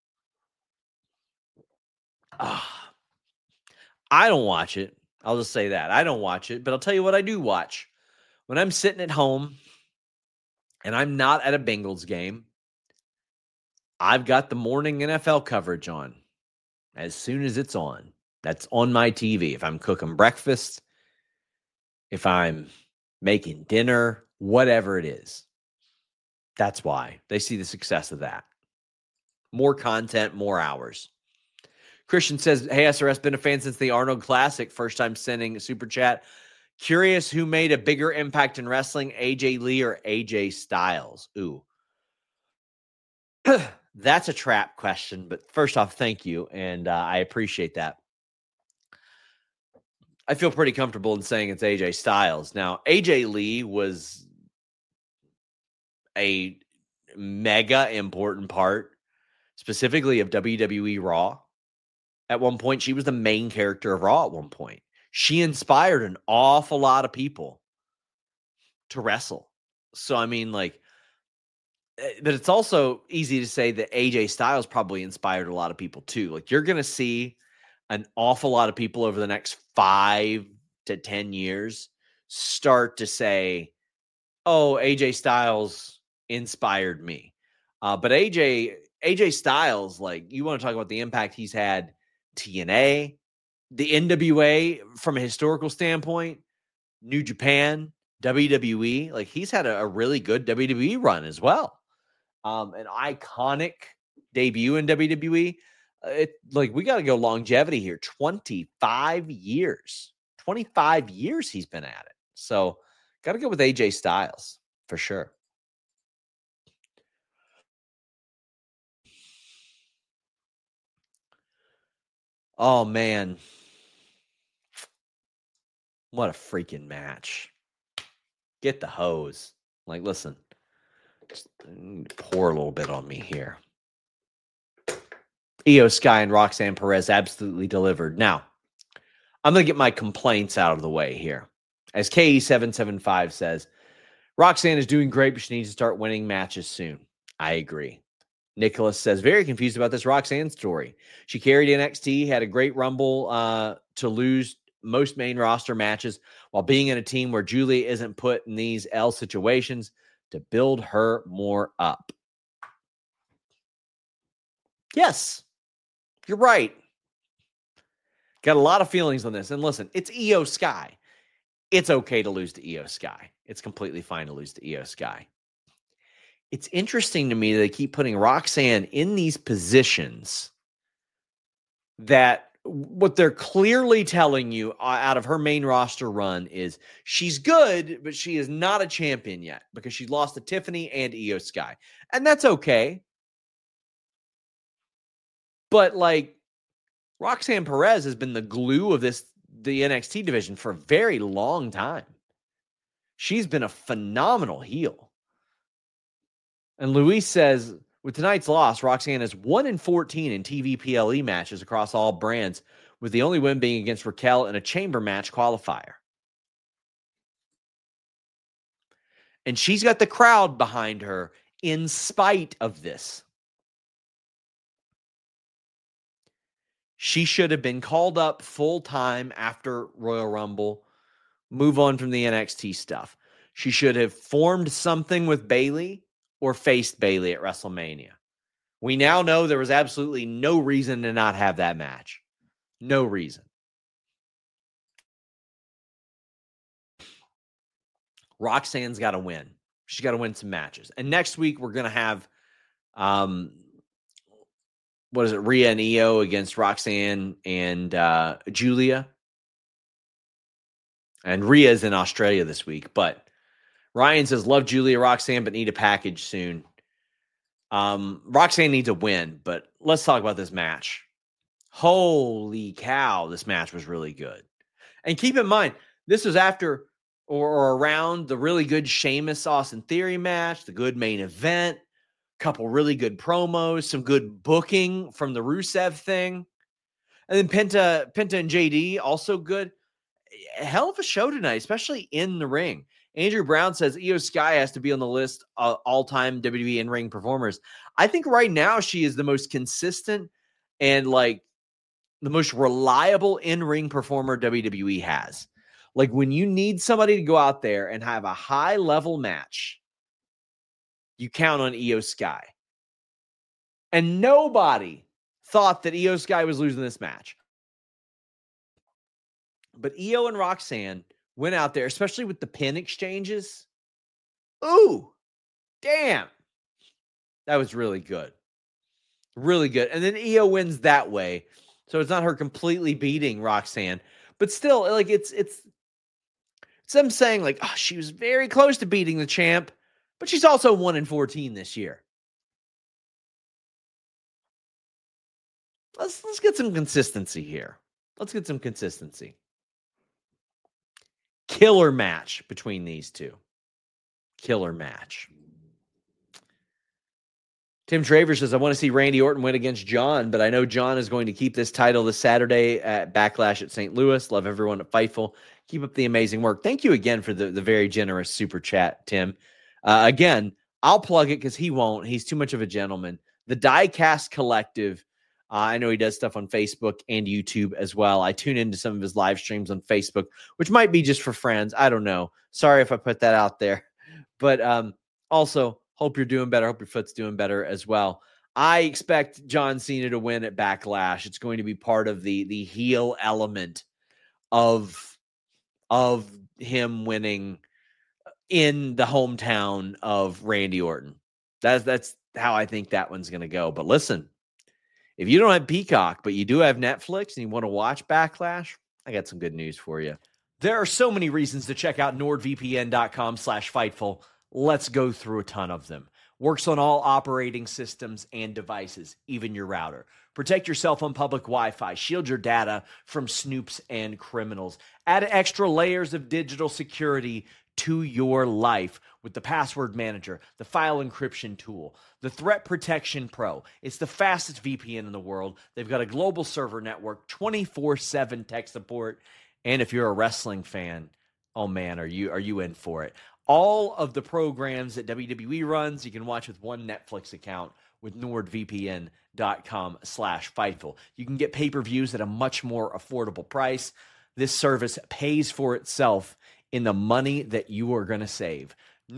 Ah, I don't watch it. I'll just say that. I don't watch it, but I'll tell you what I do watch. When I'm sitting at home and I'm not at a Bengals game, I've got the morning N F L coverage on. As soon as it's on, that's on my T V. If I'm cooking breakfast, if I'm making dinner, whatever it is. That's why they see the success of that. More content, more hours. Christian says, hey, S R S, been a fan since the Arnold Classic. First time sending a super chat. Curious who made a bigger impact in wrestling, A J Lee or A J Styles? Ooh. That's a trap question, but first off, thank you, and uh, I appreciate that. I feel pretty comfortable in saying it's A J Styles. Now, A J Lee was a mega important part, specifically of W W E Raw. At one point, she was the main character of Raw at one point. She inspired an awful lot of people to wrestle. So, I mean, like, but it's also easy to say that A J Styles probably inspired a lot of people too. Like, you're going to see an awful lot of people over the next five to ten years start to say, oh, A J Styles inspired me. Uh, but A J, A J Styles, like, you want to talk about the impact he's had, T N A, the N W A from a historical standpoint, New Japan, W W E, like, he's had a, a really good W W E run as well. Um, an iconic debut in W W E. It, like, we got to go longevity here. twenty-five years. twenty-five years he's been at it. So, got to go with A J Styles for sure. Oh, man. What a freaking match. Get the hose. Like, listen. Just pour a little bit on me here. Io Sky and Roxanne Perez absolutely delivered. Now, I'm going to get my complaints out of the way here. As K E seven seven five says, Roxanne is doing great, but she needs to start winning matches soon. I agree. Nicholas says, very confused about this Roxanne story. She carried N X T, had a great Rumble uh, to lose most main roster matches while being in a team where Julia isn't put in these L situations to build her more up. Yes, you're right. Got a lot of feelings on this. And listen, it's Io Sky. It's okay to lose to Io Sky. It's completely fine to lose to Io Sky. It's interesting to me that they keep putting Roxanne in these positions that what they're clearly telling you out of her main roster run is she's good, but she is not a champion yet because she lost to Tiffany and Io Sky. And that's okay. But, like, Roxanne Perez has been the glue of this, the N X T division for a very long time. She's been a phenomenal heel. And Luis says, with tonight's loss, Roxanne is one in fourteen in T V P L E matches across all brands, with the only win being against Raquel in a chamber match qualifier. And she's got the crowd behind her in spite of this. She should have been called up full-time after Royal Rumble, move on from the N X T stuff. She should have formed something with Bayley or faced Bayley at WrestleMania. We now know there was absolutely no reason to not have that match. No reason. Roxanne's got to win. She's got to win some matches. And next week, we're going to have, um, what is it, Rhea and Io against Roxanne and uh, Julia. And Rhea's in Australia this week, but Ryan says, love Julia, Roxanne, but need a package soon. Um, Roxanne needs a win, but let's talk about this match. Holy cow, this match was really good. And keep in mind, this was after or, or around the really good Sheamus Austin Theory match, the good main event, a couple really good promos, some good booking from the Rusev thing. And then Penta, Penta and J D, also good. A hell of a show tonight, especially in the ring. Andrew Brown says Io Sky has to be on the list of all-time W W E in-ring performers. I think right now she is the most consistent and, like, the most reliable in-ring performer W W E has. Like, when you need somebody to go out there and have a high-level match, you count on Io Sky. And nobody thought that Io Sky was losing this match. But Io and Roxanne went out there, especially with the pin exchanges. Ooh, damn. That was really good. Really good. And then Io wins that way. So it's not her completely beating Roxanne. But still, like, it's it's it's them saying, like, oh, she was very close to beating the champ, but she's also one in fourteen this year. let's let's get some consistency here. Let's get some consistency. Killer match between these two. Killer match. Tim Travers says, I want to see Randy Orton win against John, but I know John is going to keep this title this Saturday at Backlash at Saint Louis. Love everyone at Fightful. Keep up the amazing work. Thank you again for the, the very generous super chat, Tim. Uh, again, I'll plug it because he won't. He's too much of a gentleman. The Diecast Collective. Uh, I know he does stuff on Facebook and YouTube as well. I tune into some of his live streams on Facebook, which might be just for friends. I don't know. Sorry if I put that out there. But um, also, hope you're doing better. Hope your foot's doing better as well. I expect John Cena to win at Backlash. It's going to be part of the, the heel element of, of him winning in the hometown of Randy Orton. That's, that's how I think that one's going to go. But listen, if you don't have Peacock, but you do have Netflix and you want to watch Backlash, I got some good news for you. There are so many reasons to check out NordVPN.com slash Fightful. Let's go through a ton of them. Works on all operating systems and devices, even your router. Protect yourself on public Wi-Fi. Shield your data from snoops and criminals. Add extra layers of digital security to your life with the Password Manager, the file encryption tool, the Threat Protection Pro. It's the fastest V P N in the world. They've got a global server network, twenty-four seven tech support. And if you're a wrestling fan, oh man, are you are you in for it? All of the programs that W W E runs, you can watch with one Netflix account with NordVPN.com slash Fightful. You can get pay-per-views at a much more affordable price. This service pays for itself in the money that you are going to save.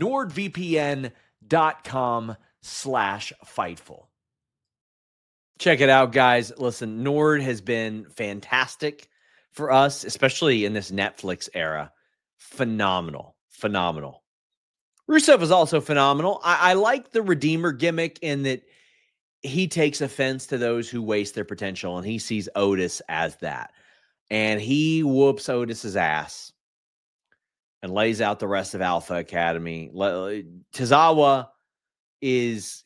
NordVPN.com slash Fightful. Check it out, guys. Listen, Nord has been fantastic for us, especially in this Netflix era. Phenomenal. Phenomenal. Rusev was also phenomenal. I, I like the Redeemer gimmick in that he takes offense to those who waste their potential, and he sees Otis as that. And he whoops Otis's ass and lays out the rest of Alpha Academy. Tozawa is...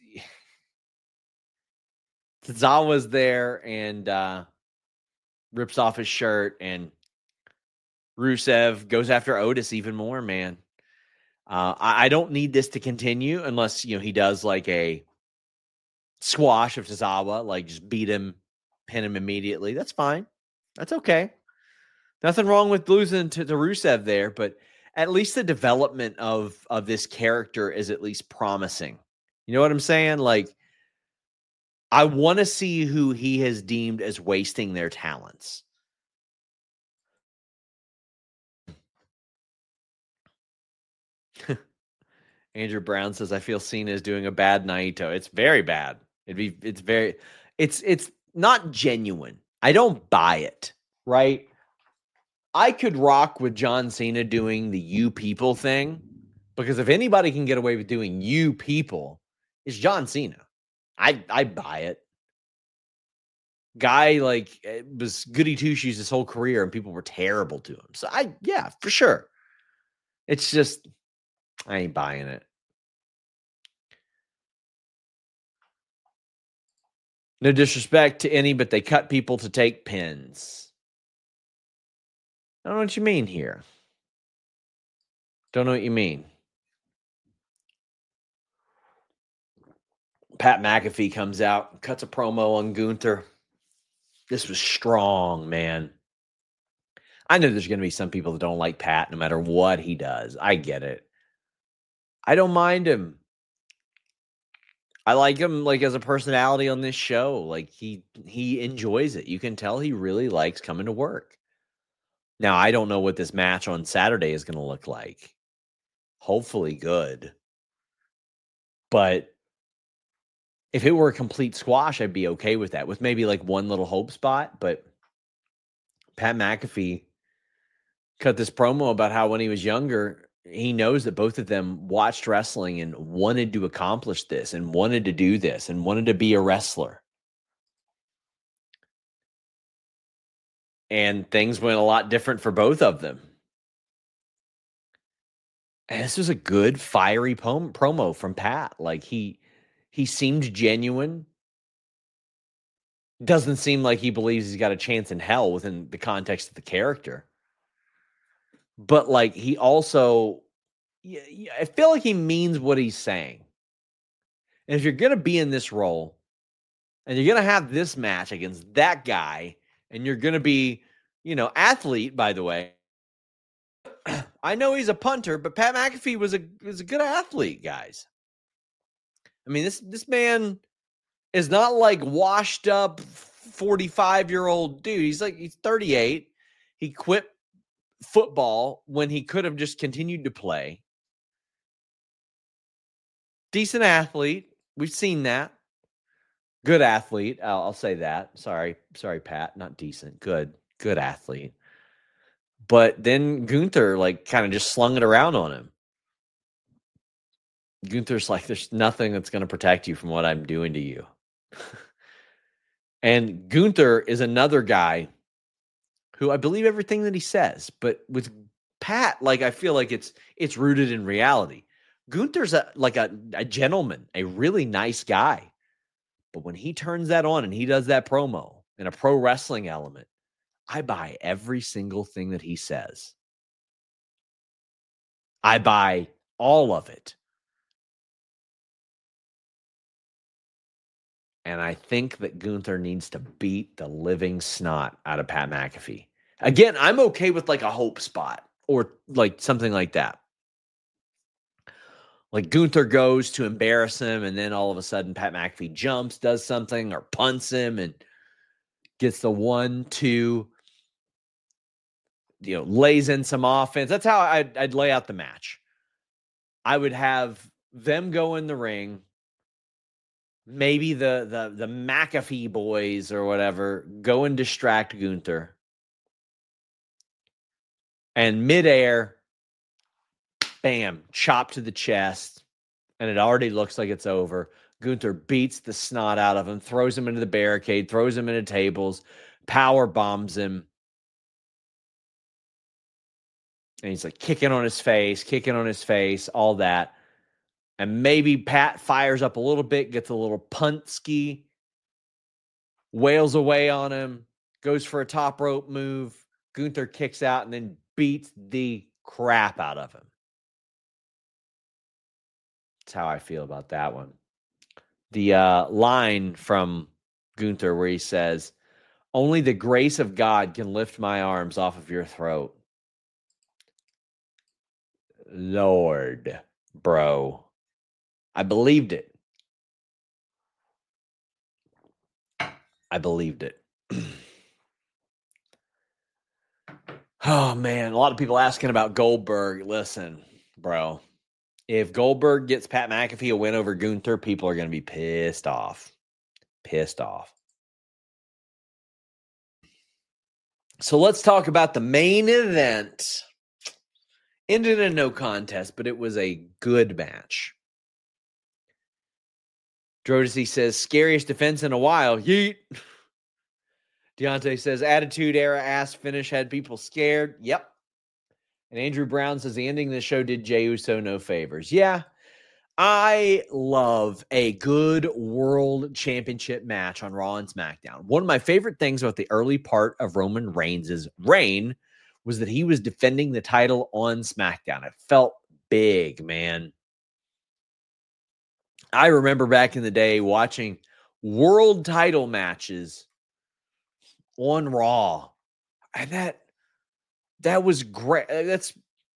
Tozawa's there and uh, rips off his shirt, and Rusev goes after Otis even more, man. Uh, I, I don't need this to continue unless, you know, he does like a squash of Tozawa, like just beat him, pin him immediately. That's fine. That's okay. Nothing wrong with losing to, to Rusev there, but at least the development of, of this character is at least promising. You know what I'm saying? Like, I want to see who he has deemed as wasting their talents. Andrew Brown says, I feel Cena is doing a bad Naito. It's very bad. It'd be, it's very, it's, it's not genuine. I don't buy it, right? I could rock with John Cena doing the you people thing, because if anybody can get away with doing you people, it's John Cena. I, I buy it. Guy, like, was goody two shoes his whole career and people were terrible to him. So I, yeah, for sure. It's just, I ain't buying it. No disrespect to any, but they cut people to take pins. I don't know what you mean here. Don't know what you mean. Pat McAfee comes out, cuts a promo on Gunther. This was strong, man. I know there's going to be some people that don't like Pat no matter what he does. I get it. I don't mind him. I like him like as a personality on this show. Like he he enjoys it. You can tell he really likes coming to work. Now, I don't know what this match on Saturday is going to look like. Hopefully good. But if it were a complete squash, I'd be okay with that, with maybe like one little hope spot. But Pat McAfee cut this promo about how when he was younger, he knows that both of them watched wrestling and wanted to accomplish this and wanted to do this and wanted to be a wrestler. And things went a lot different for both of them. And this was a good, fiery pom- promo from Pat. Like he, he seemed genuine. Doesn't seem like he believes he's got a chance in hell within the context of the character. But like he also, yeah, yeah, I feel like he means what he's saying. And if you're going to be in this role and you're going to have this match against that guy, and you're going to be, you know, athlete, by the way, I know he's a punter, but Pat McAfee was a was a good athlete, guys. I mean, this this man is not like washed up forty-five-year-old dude. He's like he's thirty-eight. He quit football when he could have just continued to play. Decent athlete. We've seen that. Good athlete. I'll, I'll say that. Sorry. Sorry, Pat. Not decent. Good. Good athlete. But then Gunther, like, kind of just slung it around on him. Gunther's like, there's nothing that's going to protect you from what I'm doing to you. And Gunther is another guy who I believe everything that he says. But with Pat, like, I feel like it's it's rooted in reality. Gunther's a, like a, a gentleman, a really nice guy. But when he turns that on and he does that promo in a pro wrestling element, I buy every single thing that he says. I buy all of it. And I think that Gunther needs to beat the living snot out of Pat McAfee. Again, I'm okay with like a hope spot or like something like that. Like Gunther goes to embarrass him, and then all of a sudden Pat McAfee jumps, does something, or punts him and gets the one, two, you know, lays in some offense. That's how I'd, I'd lay out the match. I would have them go in the ring. Maybe the the the McAfee boys or whatever go and distract Gunther. And midair, bam, chop to the chest. And it already looks like it's over. Gunther beats the snot out of him, throws him into the barricade, throws him into tables, power bombs him. And he's like kicking on his face, kicking on his face, all that. And maybe Pat fires up a little bit, gets a little punt-ski, wails away on him, goes for a top rope move. Gunther kicks out and then beats the crap out of him. That's how I feel about that one. The uh, line from Gunther where he says, "Only the grace of God can lift my arms off of your throat." Lord, bro. I believed it. I believed it. Oh, man. A lot of people asking about Goldberg. Listen, bro. If Goldberg gets Pat McAfee a win over Gunther, people are going to be pissed off. Pissed off. So let's talk about the main event. Ended in no contest, but it was a good match. Drodesy says, scariest defense in a while. Yeet. Deontay says, attitude era ass finish had people scared. Yep. And Andrew Brown says, the ending of the show did Jey Uso no favors. Yeah. I love a good world championship match on Raw and SmackDown. One of my favorite things about the early part of Roman Reigns' reign was that he was defending the title on SmackDown. It felt big, man. I remember back in the day watching world title matches on Raw. And that that was great. That's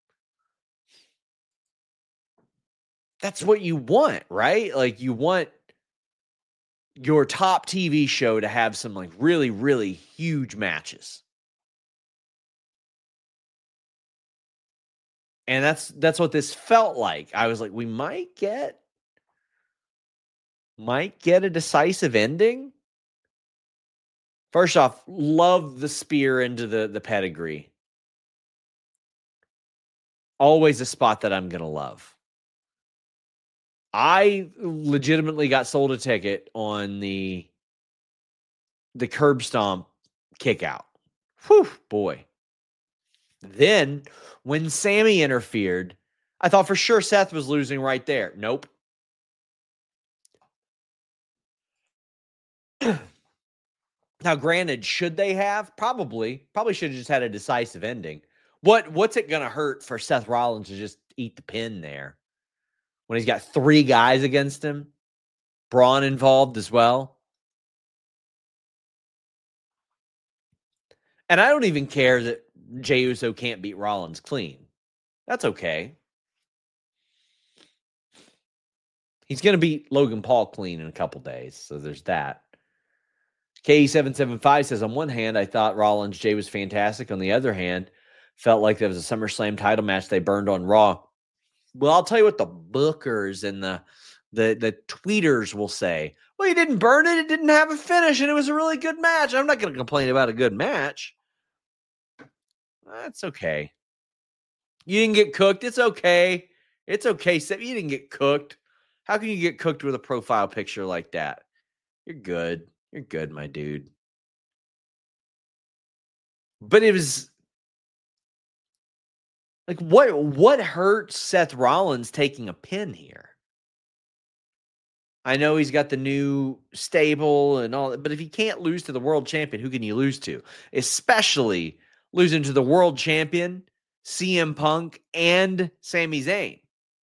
that's what you want, right? Like you want your top T V show to have some like really, really huge matches. And that's that's what this felt like. I was like, we might get might get a decisive ending. First off, love the spear into the, the pedigree. Always a spot that I'm going to love. I legitimately got sold a ticket on the, the curb stomp kick out. Whew, boy. Then, when Sammy interfered, I thought for sure Seth was losing right there. Nope. Now, granted, should they have? Probably. Probably should have just had a decisive ending. What What's it going to hurt for Seth Rollins to just eat the pin there when he's got three guys against him? Braun involved as well. And I don't even care that Jey Uso can't beat Rollins clean. That's okay. He's going to beat Logan Paul clean in a couple days, so there's that. K E seven seven five says, on one hand, I thought Rollins Jey was fantastic. On the other hand, felt like there was a SummerSlam title match they burned on Raw. Well, I'll tell you what the bookers and the, the, the tweeters will say. Well, you didn't burn it. It didn't have a finish, and it was a really good match. I'm not going to complain about a good match. That's okay. You didn't get cooked. It's okay. It's okay. You didn't get cooked. How can you get cooked with a profile picture like that? You're good. You're good, my dude. But it was like, what, what hurt Seth Rollins taking a pin here? I know he's got the new stable and all that, but if he can't lose to the world champion, who can you lose to? Especially losing to the world champion, C M Punk, and Sami Zayn.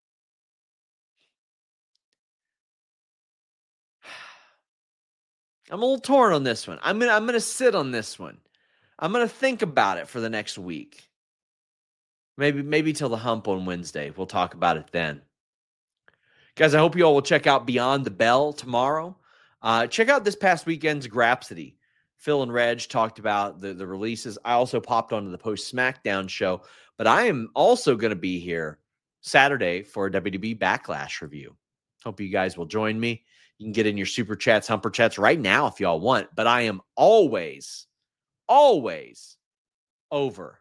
I'm a little torn on this one. I'm gonna I'm gonna sit on this one. I'm gonna think about it for the next week. Maybe maybe till the hump on Wednesday. We'll talk about it then. Guys, I hope you all will check out Beyond the Bell tomorrow. Uh, check out this past weekend's Grapsody. Phil and Reg talked about the, the releases. I also popped onto the post SmackDown show, but I am also going to be here Saturday for a W W E Backlash review. Hope you guys will join me. You can get in your super chats, humper chats right now if y'all want, but I am always, always over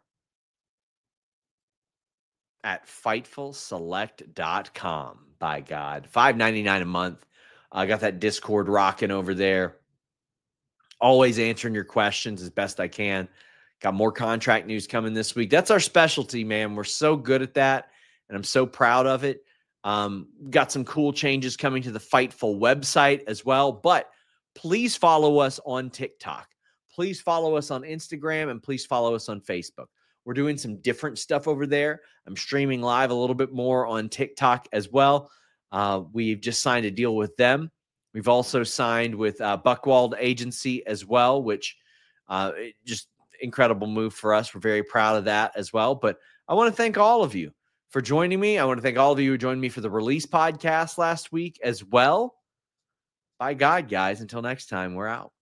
at fightful select dot com. By God, five ninety-nine a month. I uh, got that Discord rocking over there. Always answering your questions as best I can. Got more contract news coming this week. That's our specialty, man. We're so good at that, and I'm so proud of it. Um, got some cool changes coming to the Fightful website as well. But please follow us on TikTok. Please follow us on Instagram, and please follow us on Facebook. We're doing some different stuff over there. I'm streaming live a little bit more on TikTok as well. Uh, we've just signed a deal with them. We've also signed with uh, Buckwald Agency as well, which uh, just incredible move for us. We're very proud of that as well. But I want to thank all of you for joining me. I want to thank all of you who joined me for the release podcast last week as well. By God, guys, until next time, we're out.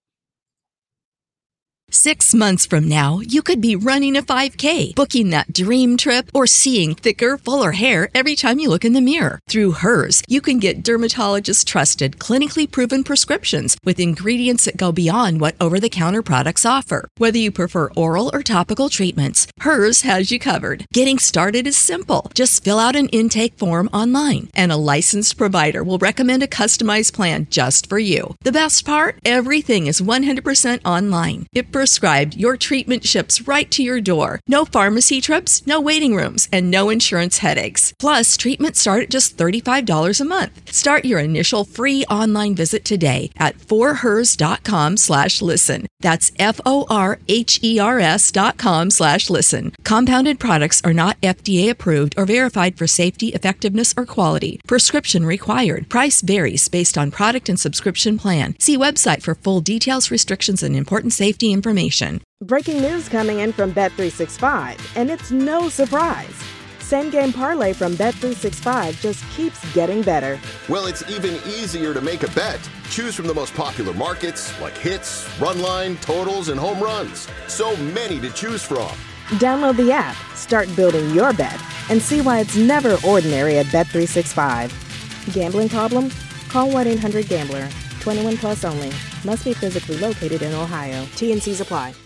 Six months from now, you could be running a five K, booking that dream trip, or seeing thicker, fuller hair every time you look in the mirror. Through Hers, you can get dermatologist-trusted, clinically proven prescriptions with ingredients that go beyond what over-the-counter products offer. Whether you prefer oral or topical treatments, Hers has you covered. Getting started is simple. Just fill out an intake form online, and a licensed provider will recommend a customized plan just for you. The best part? Everything is one hundred percent online. It prescribed, your treatment ships right to your door. No pharmacy trips, no waiting rooms, and no insurance headaches. Plus, treatments start at just thirty-five dollars a month. Start your initial free online visit today at forhers.com slash listen. That's F-O-R-H-E-R-S dot com slash listen. Compounded products are not F D A approved or verified for safety, effectiveness, or quality. Prescription required. Price varies based on product and subscription plan. See website for full details, restrictions, and important safety information. Breaking news coming in from Bet three sixty-five, and it's no surprise. Same game parlay from Bet three sixty-five just keeps getting better. Well, it's even easier to make a bet. Choose from the most popular markets like hits, run line, totals, and home runs. So many to choose from. Download the app, start building your bet, and see why it's never ordinary at Bet three sixty-five. Gambling problem? Call one eight hundred gambler. twenty-one plus only. Must be physically located in Ohio. T and C's apply.